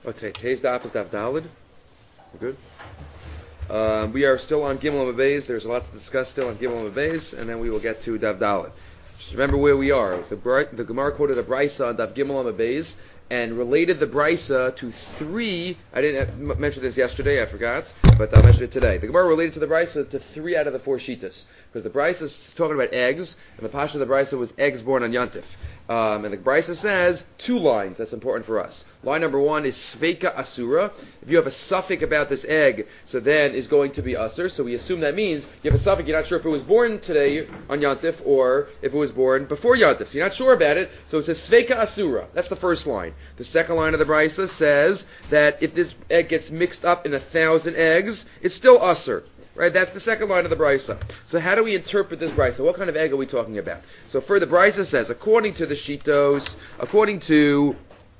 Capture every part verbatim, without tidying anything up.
Okay, today's daf is daf Dalid. We're good. Um, we are still on Gimel Amabeis. There's a lot to discuss still on Gimel Amabeis, and then we will get to daf Dalid. Just remember where we are. The, the Gemara quoted a brisa on daf Gimel Amabeis and related the brisa to three. I didn't mention this yesterday. I forgot, but I'll mention it today. The Gemara related to the brisa to three out of the four shitas, because the brisa is talking about eggs, and the pasha of the brisa was eggs born on Yantif. Um, and the brisa says two lines. That's important for us. Line number one is Sveika Asura. If you have a suffix about this egg, so then is going to be Asur. So we assume that means you have a suffix, you're not sure if it was born today on Yantif or if it was born before Yantif. So you're not sure about it. So it says Sveika Asura. That's the first line. The second line of the brisa says that if this egg gets mixed up in a thousand eggs, it's still Asur. Right, that's the second line of the brisa. So how do we interpret this brisa? What kind of egg are we talking about? So for the brisa says, according to the Shitos, according to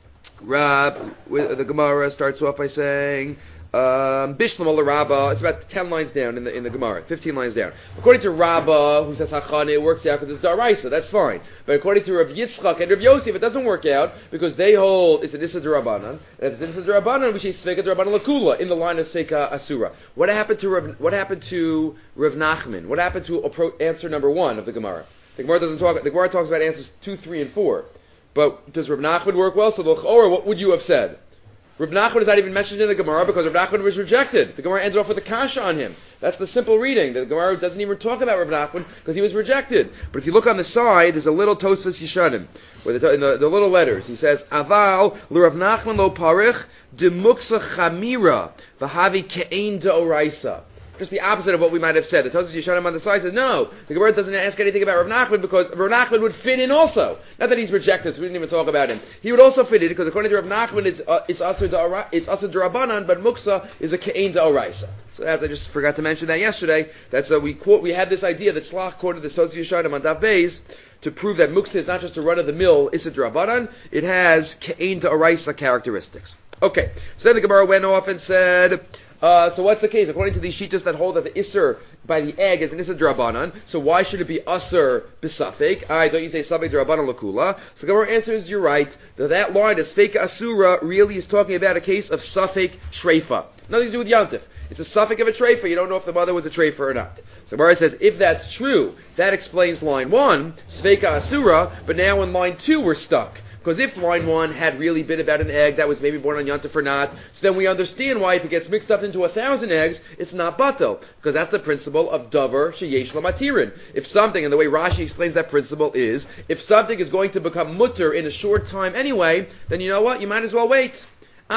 Rab, the Gemara starts off by saying, um, Bishlam al Rabba. It's about ten lines down in the in the Gemara, fifteen lines down. According to Rabba, who says Hachane, it works out because it's Daraisa. That's fine. But according to Rav Yitzchak and Rav Yosef, it doesn't work out because they hold it's an Issa D'Rabbanan. And if it's an Issa D'Rabbanan, we say Sveika D'Rabbanan Lakula in the line of Sveika Asura. What happened to Rav, What happened to Rav Nachman? What happened to appro- answer number one of the Gemara? The Gemara doesn't talk. The Gemara talks about answers two, three, and four. But does Rav Nachman work well? So or what would you have said? Rav Nachman is not even mentioned in the Gemara because Rav Nachman was rejected. The Gemara ended off with a kasha on him. That's the simple reading. The Gemara doesn't even talk about Rav Nachman because he was rejected. But if you look on the side, there's a little Tosfos Yishanim, where the, in the, the little letters, he says, Aval l'Rav Nachman lo parich de muksa chamira v'havi ke'ein de'oraisa. Just the opposite of what we might have said. The Tosfos Yishanim on the side says, no, the Gemara doesn't ask anything about Rav Nachman because Rav Nachman would fit in also. Not that he's rejected, so we didn't even talk about him. He would also fit in because according to Rav Nachman, it's uh, it's Asur Da'ara- it's Asur D'Rabbanan, but Muksa is a Ke'ein Da'oraisa. So as I just forgot to mention that yesterday, that's uh, we quote we had this idea that Slach quoted the Tosfos Yishanim on Daf Beis to prove that Muksa is not just a run of the mill Issa D'Rabbanan, it has Ke'ein Da'oraisa characteristics. Okay, so then the Gemara went off and said. Uh, so what's the case? According to these shitas that hold that the Isser by the egg is an Isser D'Rabbanan, so why should it be Asur B'Safek? Alright, don't you say Safek D'Rabbanan Lakula? So the Gemara answers, you're right, that that line, is Sfeika Asura, really is talking about a case of Safek Treifa. Nothing to do with Yantif. It's a suffix of a treifa. You don't know if the mother was a treifa or not. So Gemara says, if that's true, that explains line one, Sfeika Asura, but now in line two we're stuck. Because if line one had really been about an egg that was maybe born on Yantif or not, so then we understand why if it gets mixed up into a thousand eggs, it's not batel. Because that's the principle of davar sheyesh lamatirin. If something, and the way Rashi explains that principle is, if something is going to become mutter in a short time anyway, then you know what? You might as well wait.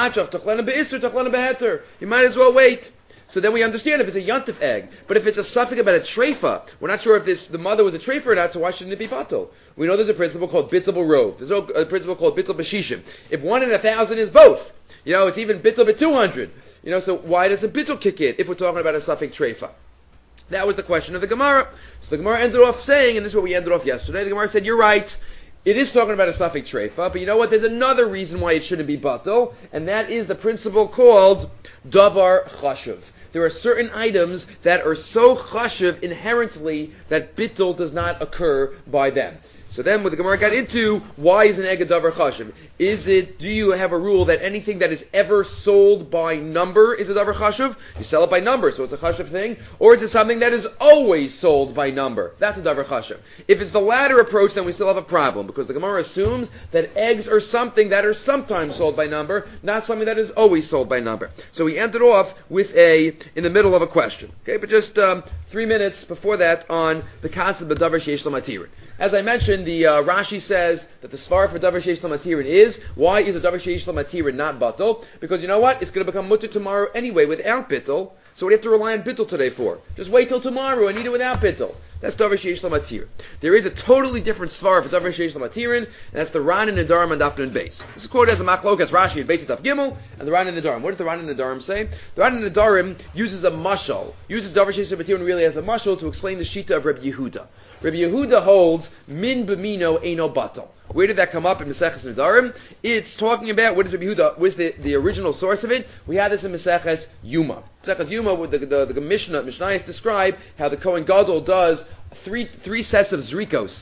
You might as well wait. So then we understand if it's a yantif egg. But if it's a suffix about a treifa, we're not sure if this the mother was a treifa or not, so why shouldn't it be batel? We know there's a principle called bittul b'rov. There's a principle called bittul b'shishim. If one in a thousand is both, you know, it's even bittul b'two hundred. You know, so why does a bittul kick in if we're talking about a suffix treifa? That was the question of the Gemara. So the Gemara ended off saying, and this is what we ended off yesterday, the Gemara said, you're right, it is talking about a suffix treifa, but you know what? There's another reason why it shouldn't be batel, and that is the principle called davar chashuv. There are certain items that are so chashuv inherently that bittul does not occur by them. So then when the Gemara got into, why is an egg a davar chashuv? Is it, do you have a rule that anything that is ever sold by number is a davar chashuv? You sell it by number, so it's a chashuv thing. Or is it something that is always sold by number? That's a davar chashuv. If it's the latter approach, then we still have a problem, because the Gemara assumes that eggs are something that are sometimes sold by number, not something that is always sold by number. So we ended off with a, in the middle of a question. Okay, but just um, three minutes before that on the concept of davar sheyesh lamatirin. As I mentioned, the uh, Rashi says that the svar for davar sheyesh lamatirin is, why is a davar sheyesh lamatirin not batel? Because you know what? It's going to become mutter tomorrow anyway without bittul. So what do you have to rely on bittul today for? Just wait till tomorrow and eat it without bittul. That's davar sheyesh lamatirin. There is a totally different svar for davar sheyesh lamatirin, and that's the Ran and Nedarim and Daf Nun Beis. This is quoted as a machlokas Rashi at Beis Daf Gimel and the Ran and Nedarim. What does the Ran and Nedarim say? The Ran and Nedarim uses a mashal, uses davar sheyesh lamatirin really as a mashal to explain the shita of Rabbi Yehuda. Rabbi Yehuda holds min b'mino eino batal. Where did that come up in Maseches Nedarim? It's talking about, what is Rabbi Yehuda, what's the, the original source of it? We have this in Maseches Yuma. Maseches Yuma, with the, the, the Mishnah, Mishnayos describe how the Kohen Gadol does three three sets of zrikos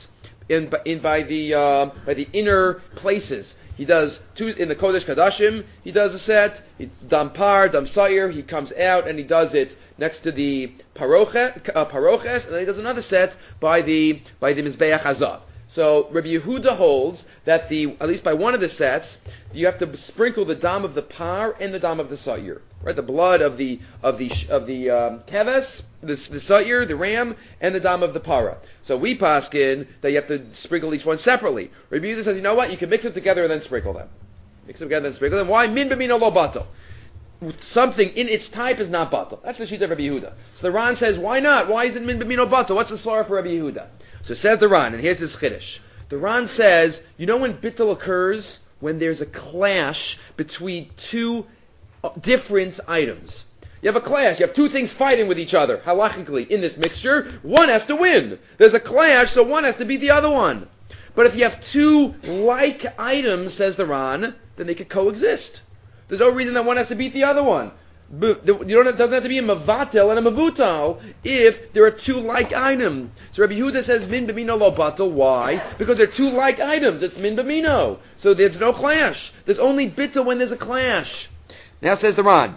in in by the uh, by the inner places. He does two in the Kodesh Kadashim. He does a set. He, Dam Par, Dam Sayer. He comes out and he does it next to the Paroches, uh, Paroches, and then he does another set by the by the Mizbeach Hazav. So Rabbi Yehuda holds that the at least by one of the sets you have to sprinkle the dam of the par and the dam of the sayer, right? The blood of the of the of the um, keves, the the sayer, the ram, and the dam of the para. So we paskin that you have to sprinkle each one separately. Rabbi Yehuda says, you know what? You can mix them together and then sprinkle them. Mix them together and then sprinkle them. Why min b'mino lo batel? Something in its type is not batel. That's the sheet of Rabbi Yehuda. So the Ran says, why not? Why isn't min b'mino batel? What's the svara for Rabbi Yehuda? So says the Ran, and here's this chiddush. The Ran says, you know when bittul occurs? When there's a clash between two different items. You have a clash. You have two things fighting with each other, halachically, in this mixture. One has to win. There's a clash, so one has to beat the other one. But if you have two like items, says the Ran, then they could coexist. There's no reason that one has to beat the other one. You don't, it doesn't have to be a mavatel and a mavutal if there are two like items. So Rabbi Yehuda says min b'mino lo batel. Why? Because they're two like items. It's min b'mino. So there's no clash. There's only bitter when there's a clash. Now says the Ran.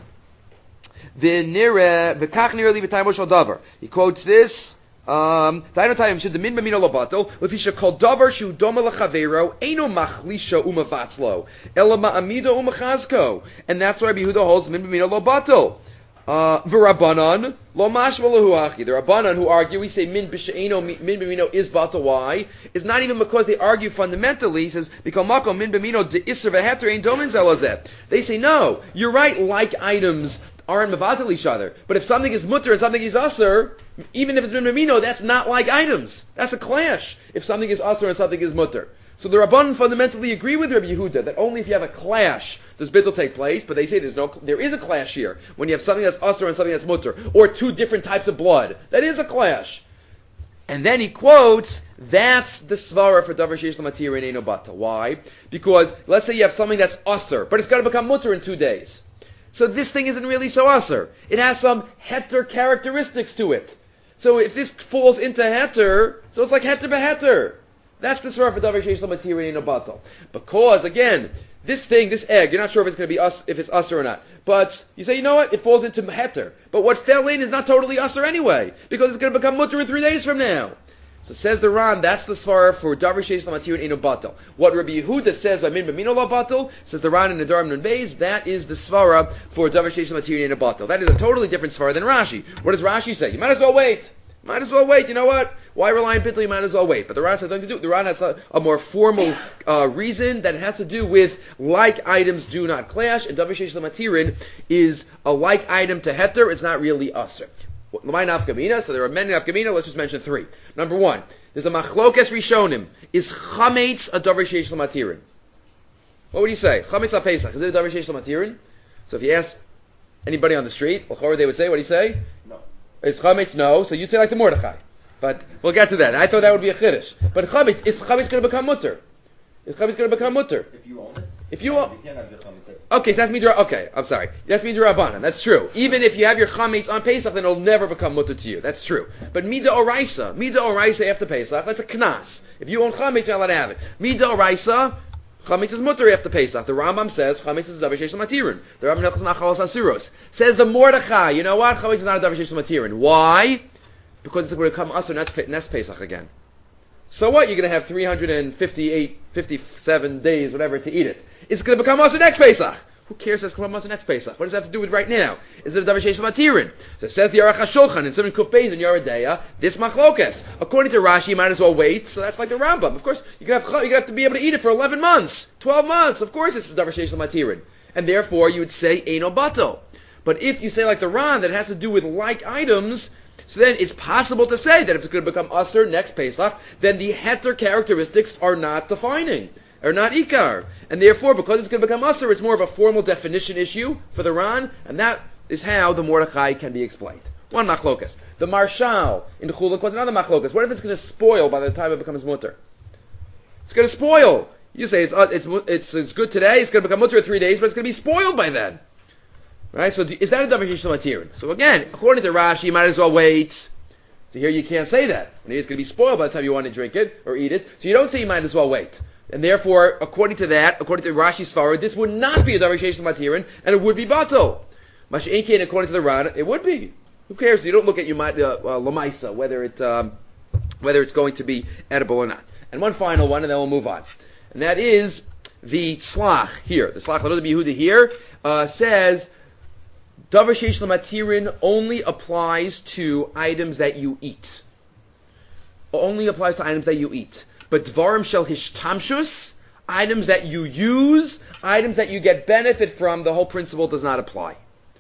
V'kach nira li b'taymo shel davar. He quotes this. Um, and that's why Rabbi Yehuda holds min b'mino lo batel. Uh, V'Rabbanan lo mashma lahu achi. The Rabbanan who argue, we say min b'she'eno min b'mino is batel. Why? It's not even because they argue fundamentally. He says because makom min b'mino de iser v'heter ein domin zelazeh. They say no. You're right. Like items aren't mevatel each other. But if something is mutter and something is aser, even if it's min b'mino, that's not like items. That's a clash. If something is aser and something is mutter. So the Rabbanan fundamentally agree with Rabbi Yehuda that only if you have a clash does bittul take place, but they say there's no, there is a clash here when you have something that's aser and something that's mutter, or two different types of blood. That is a clash. And then he quotes, that's the svara for davar sheish l'matir in eino batel. Why? Because let's say you have something that's aser, but it's got to become mutter in two days. So this thing isn't really so aser. It has some heter characteristics to it. So if this falls into heter, so it's like heter beheter. That's the svara for davar sheish l'matir in eino batel. Because again, this thing, this egg, you're not sure if it's going to be us, if it's usher or not. But you say, you know what? It falls into heter. But what fell in is not totally usher anyway, because it's going to become mutter in three days from now. So says the Ran, that's the svara for davar sheish l'matir in eino batel. What Rabbi Yehuda says by min b'mino lo batel, says the Ran in the Nedarim Nun Beis, that is the svara for davar sheish l'matir in eino batel. That is a totally different svara than Rashi. What does Rashi say? You might as well wait. Might as well wait. You know what? Why rely on bittul? You might as well wait. But the Ran has nothing to do. The Ran has a, a more formal uh, reason that it has to do with like items do not clash, and davar sheish l'matirin is a like item to heter. It's not really aser. L'may nafkamina. So there are many nafkamina. Let's just mention three. Number one, there's a machlokes rishonim. Is chametz a davar sheish l'matirin? What would you say? Chametz a pesach. Is it a davar sheish l'matirin? So if you ask anybody on the street, they would say, what do you say? No. Is chametz no? So you say like the Mordechai. But we'll get to that. I thought that would be a chiddush. But chametz, is chametz going to become mutter? Is chametz going to become mutter? If you own it. If you own, you can't have your chametz. Okay, so that's midra. Okay, I'm sorry. That's midra rabbanan. That's true. Even if you have your chametz on Pesach, then it'll never become mutter to you. That's true. But mida oraisa, mida oraisa after Pesach, that's a knas. If you own chametz, you're allowed to have it. Mida oraisa. Chametz is mutter after Pesach. The Rambam says chametz is davar sheish l'matirin. The Rambam nechos machalos asuros. Says the Mordechai. You know what? Chametz is not a davar sheish l'matirin. Why? Because it's going to come usher next, next Pesach again. So what? You're going to have three hundred fifty-eight, fifty-seven days, whatever, to eat it. It's going to become usher next Pesach. Who cares if it's going to become usher next Pesach? What does that have to do with right now? Is it a davar sheish l'matirin? So it says the Aruch HaShulchan in Simon Kuf Beis in Yoredeya, this machlokes. According to Rashi, you might as well wait. So that's like the Rambam. Of course, you're going to have, you're going to, have to be able to eat it for eleven months, twelve months. Of course, it's a davar sheish l'matirin. And therefore, you would say eino batel. But if you say like the Ran, that it has to do with like items, so then it's possible to say that if it's going to become usher next Pesach, then the heter characteristics are not defining, are not ikar. And therefore, because it's going to become usher, it's more of a formal definition issue for the Ran, and that is how the Mordechai can be explained. One machlokas. The Marshal in the Chuluk was another machlokas. What if it's going to spoil by the time it becomes mutter? It's going to spoil. You say it's, uh, it's, it's, it's good today, it's going to become mutter in three days, but it's going to be spoiled by then. Right? So is that a davar sheish l'matirin? So again, according to Rashi, you might as well wait. So here you can't say that. And it's going to be spoiled by the time you want to drink it or eat it. So you don't say you might as well wait. And therefore, according to that, according to Rashi's Svara, this would not be a davar sheish l'matirin, and it would be batal. Masha'inkein, according to the Ran, it would be. Who cares? You don't look at you might uh, uh, lamaisa whether it um, whether it's going to be edible or not. And one final one, and then we'll move on. And that is the slach here. The slach L'Rabbi Yehuda here uh, says davar sheish l'matirin only applies to items that you eat. Only applies to items that you eat. But dvarim shel hishtamshus, items that you use, items that you get benefit from, the whole principle does not apply.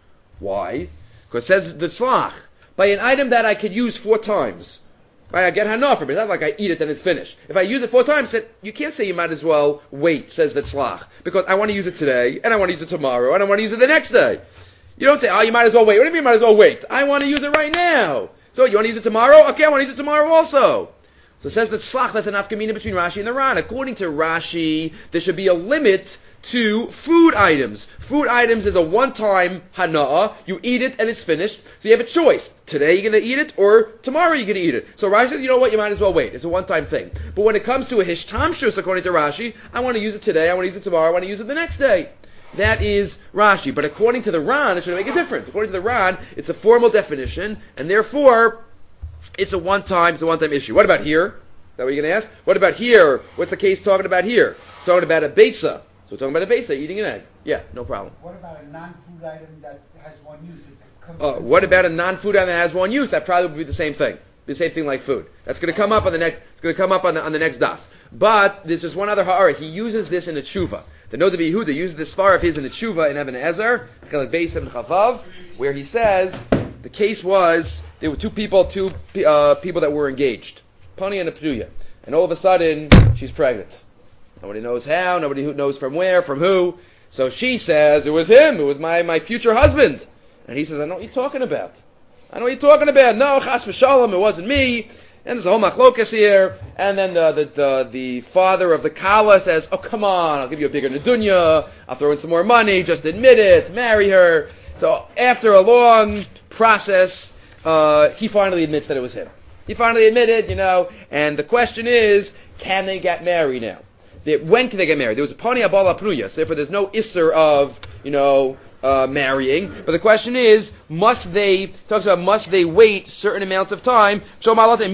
Why? Because it says the slach, by an item that I could use four times, right, I get hana from it. It's not like I eat it then it's finished. If I use it four times, then you can't say you might as well wait, says the slach, because I want to use it today, and I want to use it tomorrow, and I want to use it the next day. You don't say, oh, you might as well wait. What do you mean you might as well wait? I want to use it right now. So you want to use it tomorrow? Okay, I want to use it tomorrow also. So it says that slach, that's an afkamina between Rashi and the Ran. According to Rashi, there should be a limit to food items. Food items is a one-time hana'ah. You eat it and it's finished. So you have a choice. Today you're going to eat it or tomorrow you're going to eat it. So Rashi says, you know what, you might as well wait. It's a one-time thing. But when it comes to a hishtamshus, according to Rashi, I want to use it today, I want to use it tomorrow, I want to use it the next day. That is Rashi. But according to the Ran, it should make a difference. According to the Ran, it's a formal definition, and therefore, it's a one-time, it's a one-time issue. What about here? Is that what you're going to ask? What about here? What's the case talking about here? It's talking about a beitza. So we're talking about a beitza, eating an egg. Yeah, no problem. What about a non-food item that has one use? It comes Uh, what about a non-food item that has one use? That probably would be the same thing. The same thing like food. That's going to come up on the next. It's going to come up on the on the next daf. But there's just one other ha'ara. He uses this in the tshuva. The Noda B'Yehuda uses this svara of his in the tshuva in Eben Ezer, Chelik Beis and Chavav, where he says the case was there were two people, two uh, people that were engaged, Pani and a Pruya, and all of a sudden she's pregnant. Nobody knows how. Nobody who knows from where, from who. So she says it was him. It was my my future husband. And he says, I know what you're talking about. I know what you're talking about. No, chas v'shalom, it wasn't me. And there's a whole machlokas here. And then the, the the the father of the kala says, oh, come on, I'll give you a bigger nedunya. I'll throw in some more money. Just admit it. Marry her. So after a long process, uh, he finally admits that it was him. He finally admitted, you know. And the question is, can they get married now? They, when can they get married? There was a pani abala pruya, so therefore there's no isser of, you know, Uh, marrying, but the question is, must they, talks about must they wait certain amounts of time? Usually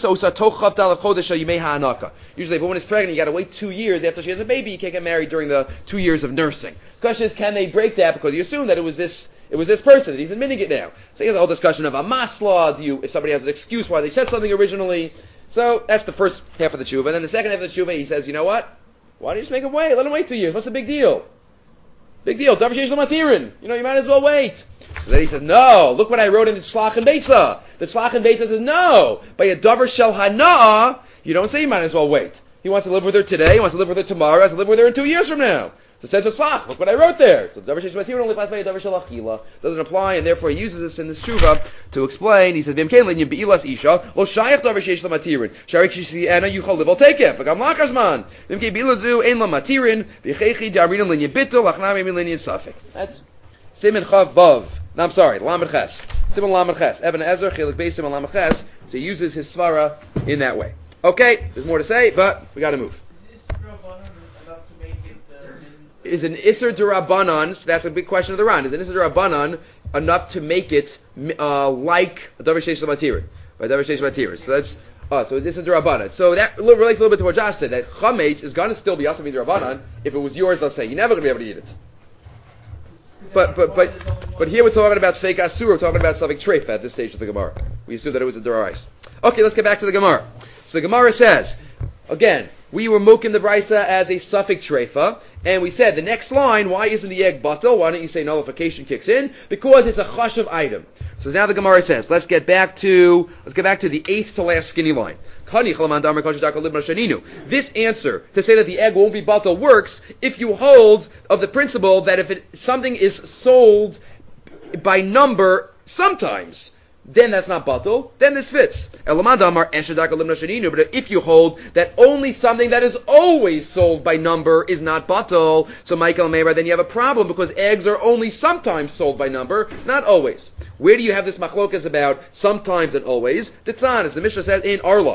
if a woman is pregnant, you gotta wait two years after she has a baby, you can't get married during the two years of nursing. The question is, can they break that because you assume that it was this, it was this person, that he's admitting it now. So here's a whole discussion of a masla, do you, if somebody has an excuse why they said something originally. So that's the first half of the tshuva. And then the second half of the tshuva, he says, you know what? Why don't you just make him wait? Let him wait two years. What's the big deal? Big deal. Davar sheish l'matirin. You know, you might as well wait. So then he says, no. Look what I wrote in the Tzlach and Beitza. The Tzlach and Beitza says, no. By a davar shel hana'ah, you don't say you might as well wait. He wants to live with her today. He wants to live with her tomorrow. He wants to live with her in two years from now. So it says the Tzlach. Look what I wrote there. So davar sheish l'matirin only applies by a davar shel achila. Doesn't apply, and therefore he uses this in this tshuva to explain. He says, v'imkein l'nyin be'ilas isha lo shayach davar sheish l'matirin. Sharik shisi'ena yuchal liv al tekef. V'gam lachazman. V'imkein be'ilazu ein l'matirin v'chechi da'arinim l'nyin bittul achnami min l'nyin safek. That's Siman Chav Vav. No, I'm sorry, Lamed Ches. Siman Lamed Ches. Eben Ezer Chelik Beis Siman Lamed Ches. So he uses his svara in that way. Okay, there's more to say, but we got to move. Is an Isser D'Rabbanan, so that's a big question of the Ran, is an Isser D'Rabbanan enough to make it uh, like a Davar Sheish L'Matirin? By Davar Sheish L'Matirin. So that's, oh, so it's Isser D'Rabbanan. So that relates a little bit to what Josh said, that Chametz is going to still be Asam D'Rabbanan if it was yours, let's say. You're never going to be able to eat it. But but but but here we're talking about Tzveik Asur, we're talking about something treif at this stage of the Gemara. We assume that it was a Dorais. Okay, let's get back to the Gemara. So the Gemara says, again, we were moking the Brisa as a suffix treifa, and we said the next line, why isn't the egg batal? Why don't you say nullification kicks in? Because it's a chashuv item. So now the Gemara says, let's get back to let's get back to the eighth to last skinny line. This answer to say that the egg won't be batal works if you hold of the principle that if it, something is sold by number sometimes, then that's not batal, then this fits. But if you hold that only something that is always sold by number is not batal, so Michael Meira, then you have a problem because eggs are only sometimes sold by number, not always. Where do you have this machlokas about sometimes and always? The Tzan, as the Mishnah says in Arla.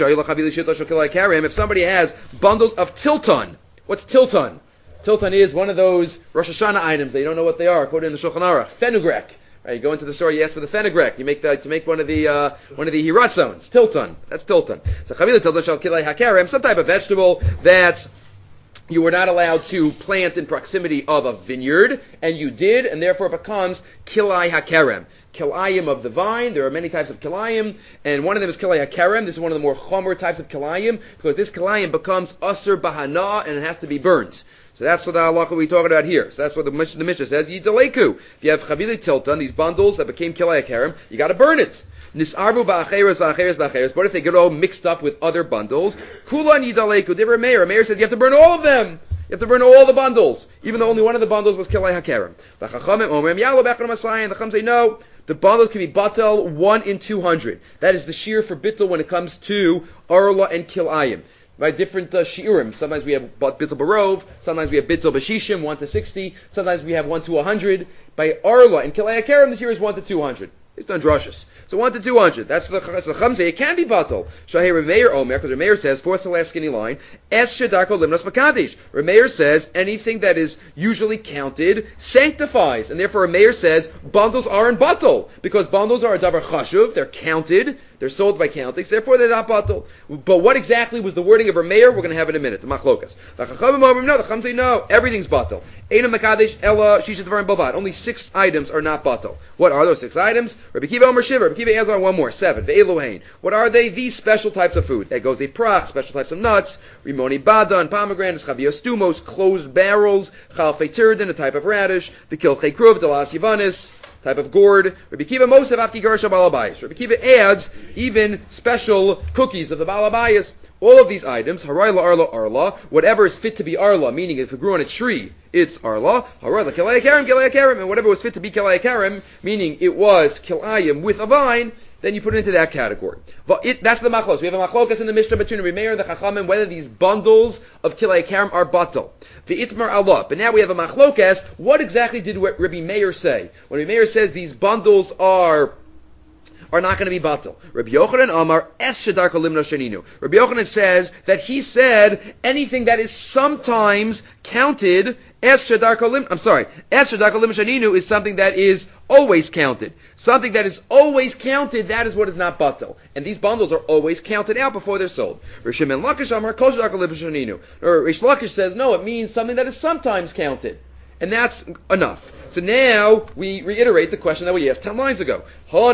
If somebody has bundles of tilton, what's tilton? Tilton is one of those Rosh Hashanah items that you don't know what they are, quoted in the Shulchan Aruch. Fenugreek. Right, you go into the store, you ask for the fenugreek. You make the, to make one of the uh, one of the hiratzones. Tilton. That's tilton. So chavila tilton shal kilei hakerem, some type of vegetable that you were not allowed to plant in proximity of a vineyard, and you did, and therefore it becomes kilei hakerem. Kilayim of the vine. There are many types of kilayim, and one of them is kilei hakerem. This is one of the more chomer types of kilayim, because this kilayim becomes asur bahana, and it has to be burnt. So that's what the halacha we're talking about here. So that's what the Mishnah, the Mishnah says. Yidaleku. If you have chavili tilton, these bundles that became kilei hakerem, you got to burn it. Nisarvu ba'acheres ba'acheres ba'acheres. But if they get all mixed up with other bundles, kulan yidaleku. Different mayor. A mayor says you have to burn all of them. You have to burn all the bundles, even though only one of the bundles was kilei hakerem. The chachamim omer yalo b'achron masayin. The chacham say no. The bundles can be batel one in two hundred. That is the shear for bittul when it comes to arla and kilayim. Right, different uh, shiurim. Sometimes we have bittul barov. Sometimes we have bittul bashishim, one to sixty. Sometimes we have one to a hundred. By arla and kilei hakerem, this year is one to two hundred. It's done drushes. So one to two hundred. That's the Chacham say. It can be batal. Shahei Remeir Omer, because Remeir says, fourth to last skinny line, Es Shedarko Limnos Makadish. Remeir says anything that is usually counted sanctifies, and therefore Remeir says bundles aren't batal because bundles are a davar chashuv. They're counted. They're sold by countings. Therefore, they're not batal. But what exactly was the wording of Remeir? We're going to have in a minute. The machlokas. The Chacham Omer no. The Chacham say no. Everything's batal. Eina Makadish Ella Shishat Dvarim Bavad. Only six items are not batal. What are those six items? Rabbi Kiva Omer Shiva. Rabbi Kiva adds on one more. Seven. Ve'elohein. What are they? These special types of food. Egos prach, special types of nuts. Rimoni Badan, pomegranates, chavios stumos, closed barrels, chalfei tirdin, a type of radish. V'kilchei kruv, delas yivanis, type of gourd. Rabbi Kiva Mosef Afki Gersha Balabayas. Rabbi Kiva adds even special cookies of the Balabayas. All of these items, harayla arla arla, whatever is fit to be arla, meaning if it grew on a tree, it's arla. Harayla kilei hakerem, kilei hakerem, and whatever was fit to be kilei hakerem, meaning it was kilayim with a vine, then you put it into that category. But it, that's the machlos. We have a machlokas in the Mishnah between Remeir and the Chachamim whether these bundles of kilei hakerem are batal. The itmar Allah. But now we have a machlokas. What exactly did Rabbi Meir say? When Rabbi Meir says these bundles are are not going to be batal. Rabbi Yochanan Amar es shedarka limno sheninu. Rabbi Yochanan says that he said anything that is sometimes counted es shedarka lim. I'm sorry, es shedarka limno sheninu is something that is always counted. Something that is always counted, that is what is not batal. And these bundles are always counted out before they're sold. Rish Lakish Amar kol shedarka limno sheninu. Or Rish Lakish says no, it means something that is sometimes counted. And that's enough. So now we reiterate the question that we asked ten lines ago. So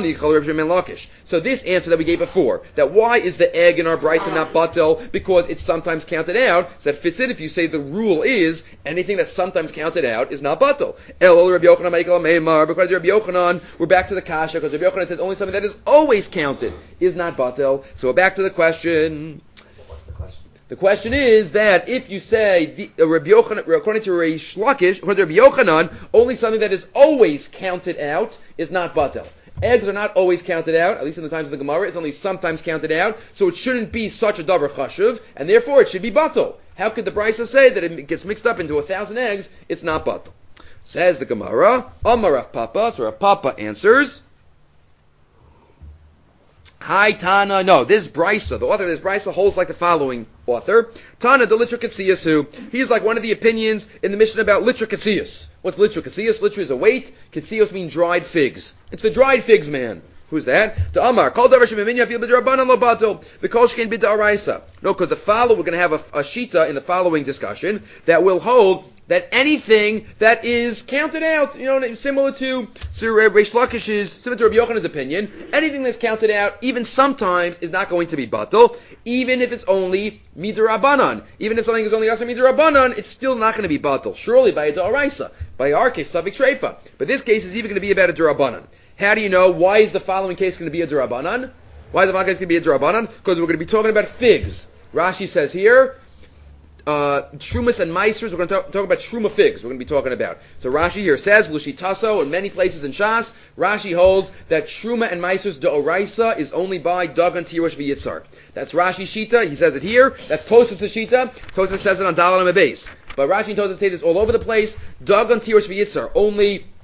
this answer that we gave before, that why is the egg in our brisa not batel? Because it's sometimes counted out. So that fits in if you say the rule is anything that's sometimes counted out is not batel. Because Rabbi Yochanan, we're back to the kasha, because Rabbi Yochanan says only something that is always counted is not batel. So we're back to the question. The question is that if you say the, uh, Rabbi Yochanan, according to Reish Lakish, according to Rabbi Yochanan, only something that is always counted out is not batel. Eggs are not always counted out, at least in the times of the Gemara. It's only sometimes counted out, so it shouldn't be such a davar chashuv, and therefore it should be batel. How could the Brisa say that it gets mixed up into a thousand eggs? It's not batel. Says the Gemara, Amar Rav Papa. So Rav Papa answers. Hi Tana, no, this Brisa, the author of this Brisa holds like the following author. Tana de Litra Ketziyasu. He's like one of the opinions in the Mishnah about Litra Ketziyas. What's Litra Ketziyas? Litra is a weight. Ketziyos mean dried figs. It's the dried figs man. Who's that? To Amar. Kol davar shemiminya fil b'drabanan lo batel. V'kol shkein b'da'araisa. No, because the follow, we're going to have a, a shita in the following discussion that will hold that anything that is counted out, you know, similar to Sir Reish Lakish's, similar to Rabbi Yochanan's opinion, anything that's counted out, even sometimes, is not going to be batal, even if it's only midrabanan. Even if something is only asa midrabanan, it's still not going to be batal. Surely by a da'araisa, by our case, Savik Shreifa. But this case is even going to be about a darabanan. How do you know? Why is the following case going to be a darabanan? Why is the following case going to be a darabanan? Because we're going to be talking about figs. Rashi says here, Uh, Trumas and Meisers, we're going to talk, talk about Truma figs, we're going to be talking about. So Rashi here says, Lushitaso, in many places in Shas, Rashi holds that Truma and Meisers de'oraisa is only by Dagan Tirosh v'Yitzar. That's Rashi Shita, he says it here. That's Tosfos Shita, Tosfos says it on Dalal and Beis. But Rashi and Tosfos say this all over the place. Dagan Tirosh v'Yitzar, only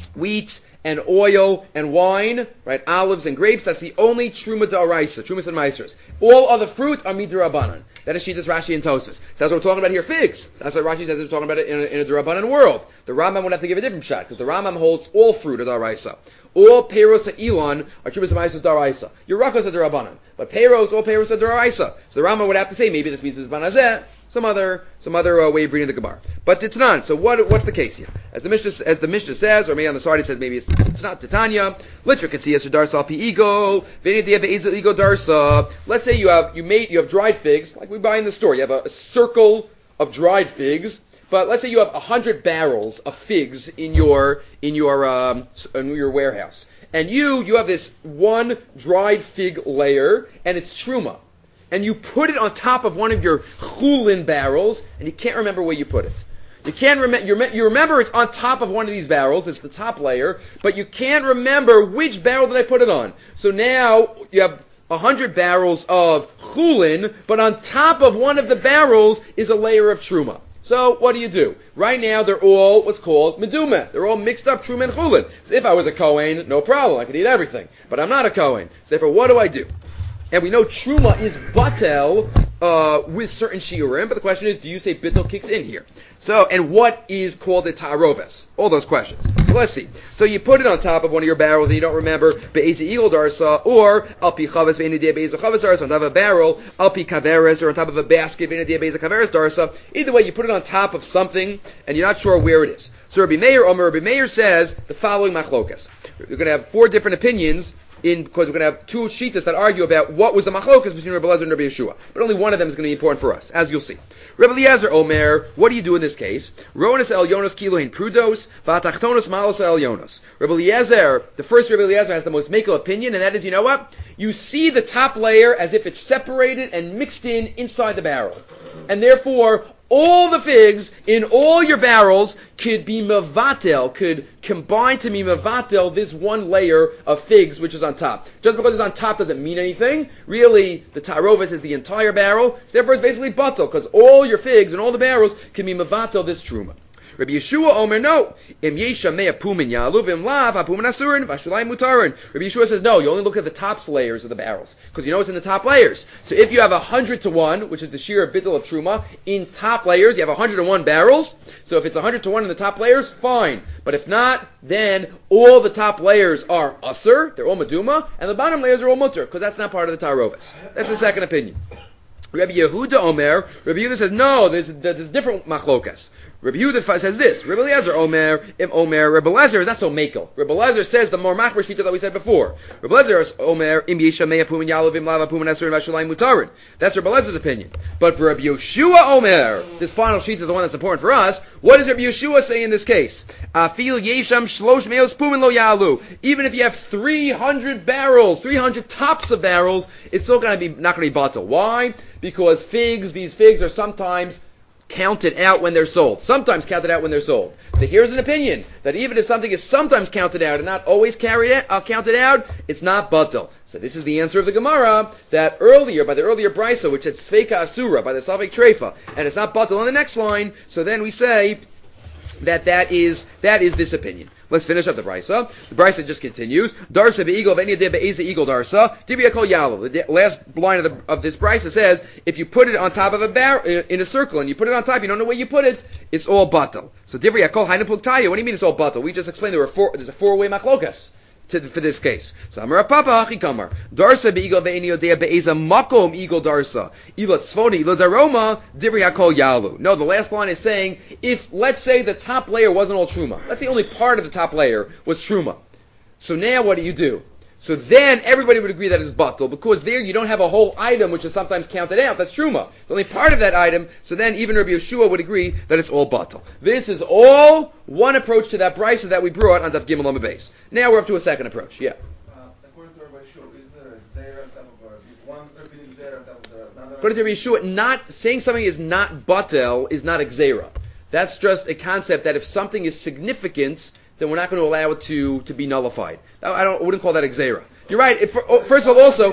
wheat and oil and wine, right? Olives and grapes. That's the only truma da'oraisa, trumas and meisers. All other fruit are midrabanan. That is Shittas Rashi and Tosas. So that's what we're talking about here, figs. That's what Rashi says we're talking about it in a, in a derabanan world. The Rambam would have to give a different shot because the Rambam holds all fruit are da'oraisa. All peiros and elon are trumas and meisers da'oraisa. Yerakos are derabanan, but peiros, all peiros are da'oraisa. So the Rambam would have to say maybe this means banazeh. Some other, some other uh, way of reading the Gemara, but it's not. So what, what's the case here? As the Mishnah, as the Mishnah says, or maybe on the side it says maybe it's, it's not Titania. Litra Katsiya Darsa Al Pi Ego, Venidia Be'ezel Ego Darsa. Let's say you have you made you have dried figs, like we buy in the store. You have a, a circle of dried figs, but let's say you have a hundred barrels of figs in your in your um, in your warehouse, and you you have this one dried fig layer, and it's truma. And you put it on top of one of your chulin barrels, and you can't remember where you put it. You can't remember. You remember it's on top of one of these barrels. It's the top layer, but you can't remember which barrel did I put it on. So now you have a hundred barrels of chulin, but on top of one of the barrels is a layer of truma. So what do you do? Right now they're all what's called medumeh. They're all mixed up truma and chulin. So if I was a kohen, no problem. I could eat everything. But I'm not a kohen. So therefore, what do I do? And we know truma is batel uh, with certain shiurim, but the question is, do you say bittel kicks in here? So, and what is called a ta'aroves? All those questions. So let's see. So you put it on top of one of your barrels and you don't remember be'ezi igel darsa, or al pi chaves ve'enidia be'eza chaves darsa, on top of a barrel, al pi kaveres, or on top of a basket ve'enidia be'eza kaveres darsa. Either way, you put it on top of something and you're not sure where it is. So Rabbi Meir, Omer, Rabbi Meir says the following machlokas. We're going to have four different opinions in, because we're going to have two shitas that argue about what was the machlokas between Rabbi Eliezer and Rabbi Yeshua. But only one of them is going to be important for us, as you'll see. Rabbi Eliezer, Omer, what do you do in this case? Ronas el Yonos kilohin prudos, v'atachtonos malos el Yonos. Rabbi Eliezer, the first Rabbi Eliezer has the most makel opinion, and that is, you know what? You see the top layer as if it's separated and mixed in inside the barrel. And therefore, all the figs in all your barrels could be mevatel, could combine to be mevatel this one layer of figs which is on top. Just because it's on top doesn't mean anything. Really, the tarovis is the entire barrel. Therefore, it's basically batel, because all your figs and all the barrels can be mevatel this truma. Rabbi Yeshua Omer, no. Im yesha mea pumin yalu v'im lav hapumin asurin v'ashulai mutarin. Rabbi Yeshua says no. You only look at the top layers of the barrels because you know it's in the top layers. So if you have a hundred to one, which is the sheer bittul of truma, in top layers you have a hundred and one barrels. So if it's a hundred to one in the top layers, fine. But if not, then all the top layers are usur. They're all meduma, and the bottom layers are all mutter because that's not part of the tarovis. That's the second opinion. Rabbi Yehuda Omer, Rabbi Yehuda says no. There's, there's a different machlokas. Rabbi Yehuda says this. Rabbi Eliezer Omer, Im Omer. Rabbi Eliezer is not so makel. Rabbi Eliezer says the more machmer shita that we said before. Rabbi Eliezer is Omer, Im Yesha Mea Pumin Yalav Im Lava Pumin Asurin Vashulayim Mutarin. That's Rabbi Eliezer opinion. But for Rabbi Yeshua Omer, this final sheet is the one that's important for us. What does Rabbi Yeshua say in this case? Afil Yesham Shlosh Meos Pumin Lo Yalu. Even if you have three hundred barrels, three hundred tops of barrels, it's still going to be not going to be batel. Why? Because figs, these figs are sometimes counted out when they're sold. Sometimes counted out when they're sold. So here's an opinion that even if something is sometimes counted out and not always carried out, uh, counted out, it's not batel. So this is the answer of the Gemara that earlier, by the earlier brisa, which said Sveika Asura, by the Salvik Treifa, and it's not batel on the next line, so then we say that that is that is this opinion. Let's finish up the brisa. The brisa just continues. Darsa be'igol v'enya be'eza eagle darsa. Dibia kol yalav. The last line of the of this brisa says, if you put it on top of a barrel in a circle and you put it on top, you don't know where you put it, it's all batal. So dibia kol hainu plugtaya. What do you mean it's all batal? We just explained there were four. There's a four-way machlokas to, for this case. So Amar Papa Hachi Kamar. Darsa be'igol v'enya be'eza makom eagle darsa. Ila tzvoni ila daroma dibia kol yalu. No, the last line is saying, if let's say the top layer wasn't all truma, let's say only part of the top layer was truma. So now what do you do? So then everybody would agree that it's batal, because there you don't have a whole item which is sometimes counted out. That's truma. It's only part of that item. So then even Rabbi Yeshua would agree that it's all batal. This is all one approach to that brisa that we brought on Daf Gimel on the base. Now we're up to a second approach. Yeah. Uh, according to Rabbi Yeshua, is there a zera on top of a, one rabbinic zera on top of the another? According to Rabbi Yeshua, not saying something is not batel is not exera. That's just a concept that if something is significant, then we're not going to allow it to, to be nullified. I don't I wouldn't call that exera. You're right. If, first of all, also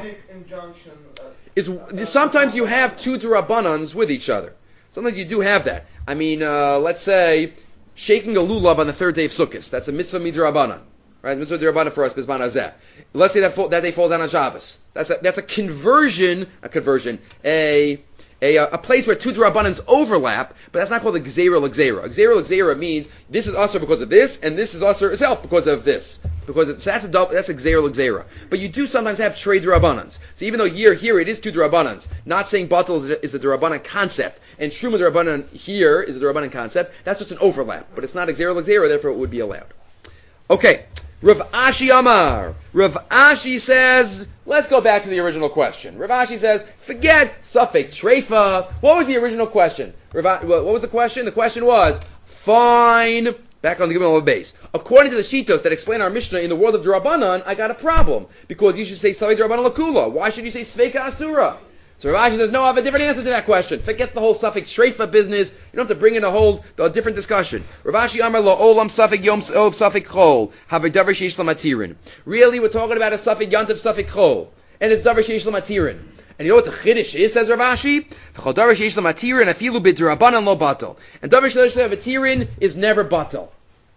is sometimes you have two derabbanans with each other. Sometimes you do have that. I mean, uh, let's say shaking a lulav on the third day of Sukkot. That's a mitzvah midrabanan. Right? Mitzvah midrabanan for us, Bizman Hazeh. Let's say that, fall, that day falls down on Shabbos. That's a, that's a conversion, a conversion, a, a, a place where two drabanans overlap, but that's not called a gzeira l'gzeira. A gzeira l'gzeira means this is usher because of this, and this is usher itself because of this. Because it, so that's a double, that's a gzeira l'gzeira. But you do sometimes have trade drabanans. So even though here, here it is two drabanans, not saying batal is a, is a drabanan concept, and truma drabanan here is a drabanan concept, that's just an overlap. But it's not a gzeira l'gzeira, therefore it would be allowed. Okay. Rav Ashi Amar. Rav Ashi says, let's go back to the original question. Rav Ashi says, forget Safek Treifa. What was the original question? Rav, what was the question? The question was, fine. Back on the Gemara base. According to the Shitos that explain our Mishnah in the world of Durabanan, I got a problem. Because you should say Safek Durabanan Lakula. Why should you say Sveika Asura? So Rav Ashi says, no, I have a different answer to that question. Forget the whole Safek Treifa business. You don't have to bring in a whole a different discussion. Rav Ashi Amar lo olam Safek yom of Safek chol have davar sheish lamatirin. Really, we're talking about a Safek yantav Safek chol, and it's davar sheish lamatirin. And you know what the chiddush is? Says Rav Ashi, v'chol davar sheish lamatirin afilu b'drabanan lo batal, and davar sheish lamatirin is never batal.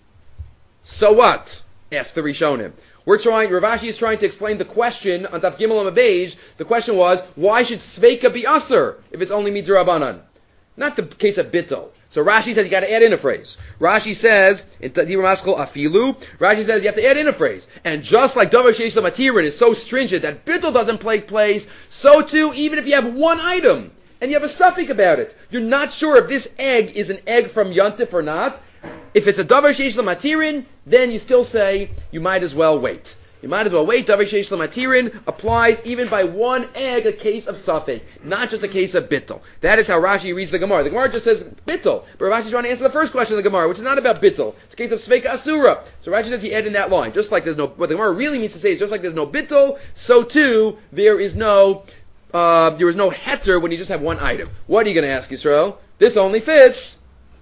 So what? Asked the Rishonim. We're trying, Rav Ashi is trying to explain the question on Taf Gimel Amabej. The question was, why should Sveika be Aser if it's only Midrabanan? Not the case of Bittel. So Rashi says you got to add in a phrase. Rashi says, in Tadibur Maskal Afilu, Rashi says you have to add in a phrase. And just like Davar Sheish Lamatirin is so stringent that Bittel doesn't take place, so too, even if you have one item, and you have a suffix about it, you're not sure if this egg is an egg from Yontif or not. If it's a davar sheish lamatirin, then you still say you might as well wait. You might as well wait. Davar sheish lamatirin applies even by one egg, a case of safek, not just a case of bittul. That is how Rashi reads the Gemara. The Gemara just says bittul, but Rashi is trying to answer the first question of the Gemara, which is not about bittul. It's a case of sveika asura. So Rashi says he added in that line. Just like there's no, what the Gemara really means to say is just like there's no bittul, so too there is no, uh, there is no heter when you just have one item. What are you going to ask, Yisrael? This only fits.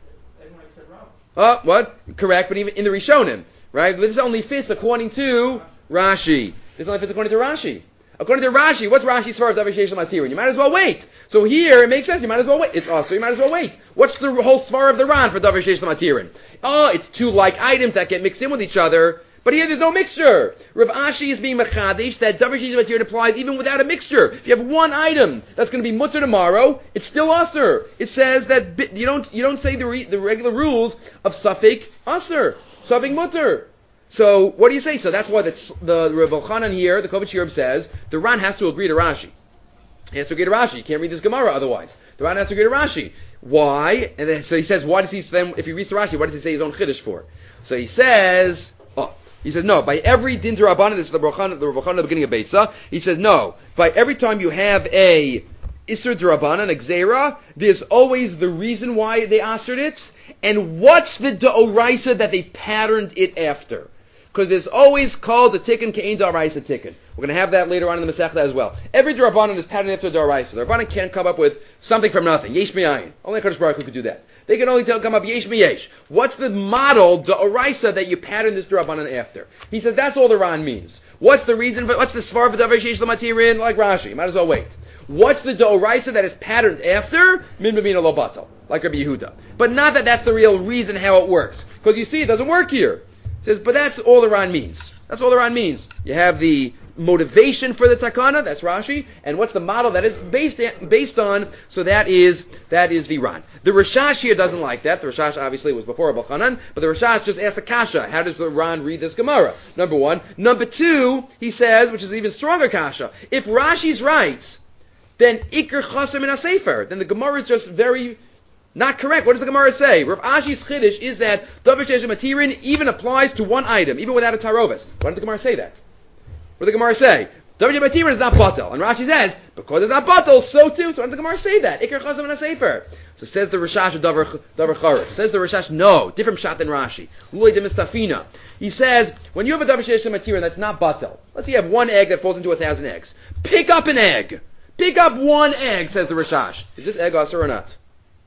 Oh, what? Correct, but even in the Rishonim, right? But this only fits according to Rashi. This only fits according to Rashi. According to Rashi, what's Rashi's svar of Davar Sheish Lamatirin? You might as well wait. So here, it makes sense, you might as well wait. It's also, you might as well wait. What's the whole svar of the Ran for Davar Sheish Lamatirin? Oh, it's two like items that get mixed in with each other, but here there's no mixture. Rav Ashi is being mechadish that Davar Sheish Lamatirin applies even without a mixture. If you have one item that's going to be mutter tomorrow, it's still aser. It says that you don't you don't say the re, the regular rules of Safek aser, Safek mutter. So what do you say? So that's why that's, the Rav Elchanan here, the Kovach Yerub says, the Ran has to agree to Rashi. He has to agree to Rashi. You can't read this Gemara otherwise. The Ran has to agree to Rashi. Why? And then so he says, why does he then, if he reads the Rashi, what does he say his own chiddush for? So he says, oh, he says no. By every din d'Rabbanan, this is the Rav Elchanan, the Rav Elchanan at the beginning of Beitza. He says no. By every time you have a Isser d'Rabbanan, a Gzeira, there's always the reason why they asered it, and what's the D'Oraisa that they patterned it after. Because there's always called a tikkun ke'ein da'araisa tikkun. We're going to have that later on in the Masechta as well. Every D'Rabbanan is patterned after da'araisa. The D'Rabbanan can't come up with something from nothing. Yesh mi'ayin. Only HaKadosh Baruch Hu could do that. They can only tell, come up yesh mi'yesh. What's the model da'araisa that you pattern this D'Rabbanan after? He says that's all the Ran means. What's the reason for, what's the svar for davar sheish lamatirin? Like Rashi. Might as well wait. What's the da'araisa that is patterned after? Min b'mina lo batal. Like Rabbi Yehuda. But not that that's the real reason how it works. Because you see, it doesn't work here. Says, but that's all the Ran means. That's all the Ran means. You have the motivation for the takana, that's Rashi, and what's the model that is based based on? So that is that is the Ran. The Rashash here doesn't like that. The Rashash obviously was before Abul Chanan, but the Rashash just asked the kasha. How does the Ran read this Gemara? Number one. Number two, he says, which is even stronger kasha. If Rashi's right, then Iker Chasam in a Sefer. Then the Gemara is just very not correct. What does the Gemara say? Rav Ashi's chiddush is that davar sheish lamatirin even applies to one item, even without a tarovis. Why did the Gemara say that? What did the Gemara say? Davar sheish lamatirin is not batal. And Rashi says, because it's not batal, so too. So why did the Gemara say that? Iker chasam in a sefer. So says the Rashash of davar, davar charif. Says the Rashash, no, different shot than Rashi. Lulei de mistafina. He says, when you have a davar sheish lamatirin that's not batal, let's say you have one egg that falls into a thousand eggs. Pick up an egg. Pick up one egg, says the Rashash. Is this egg asur or not?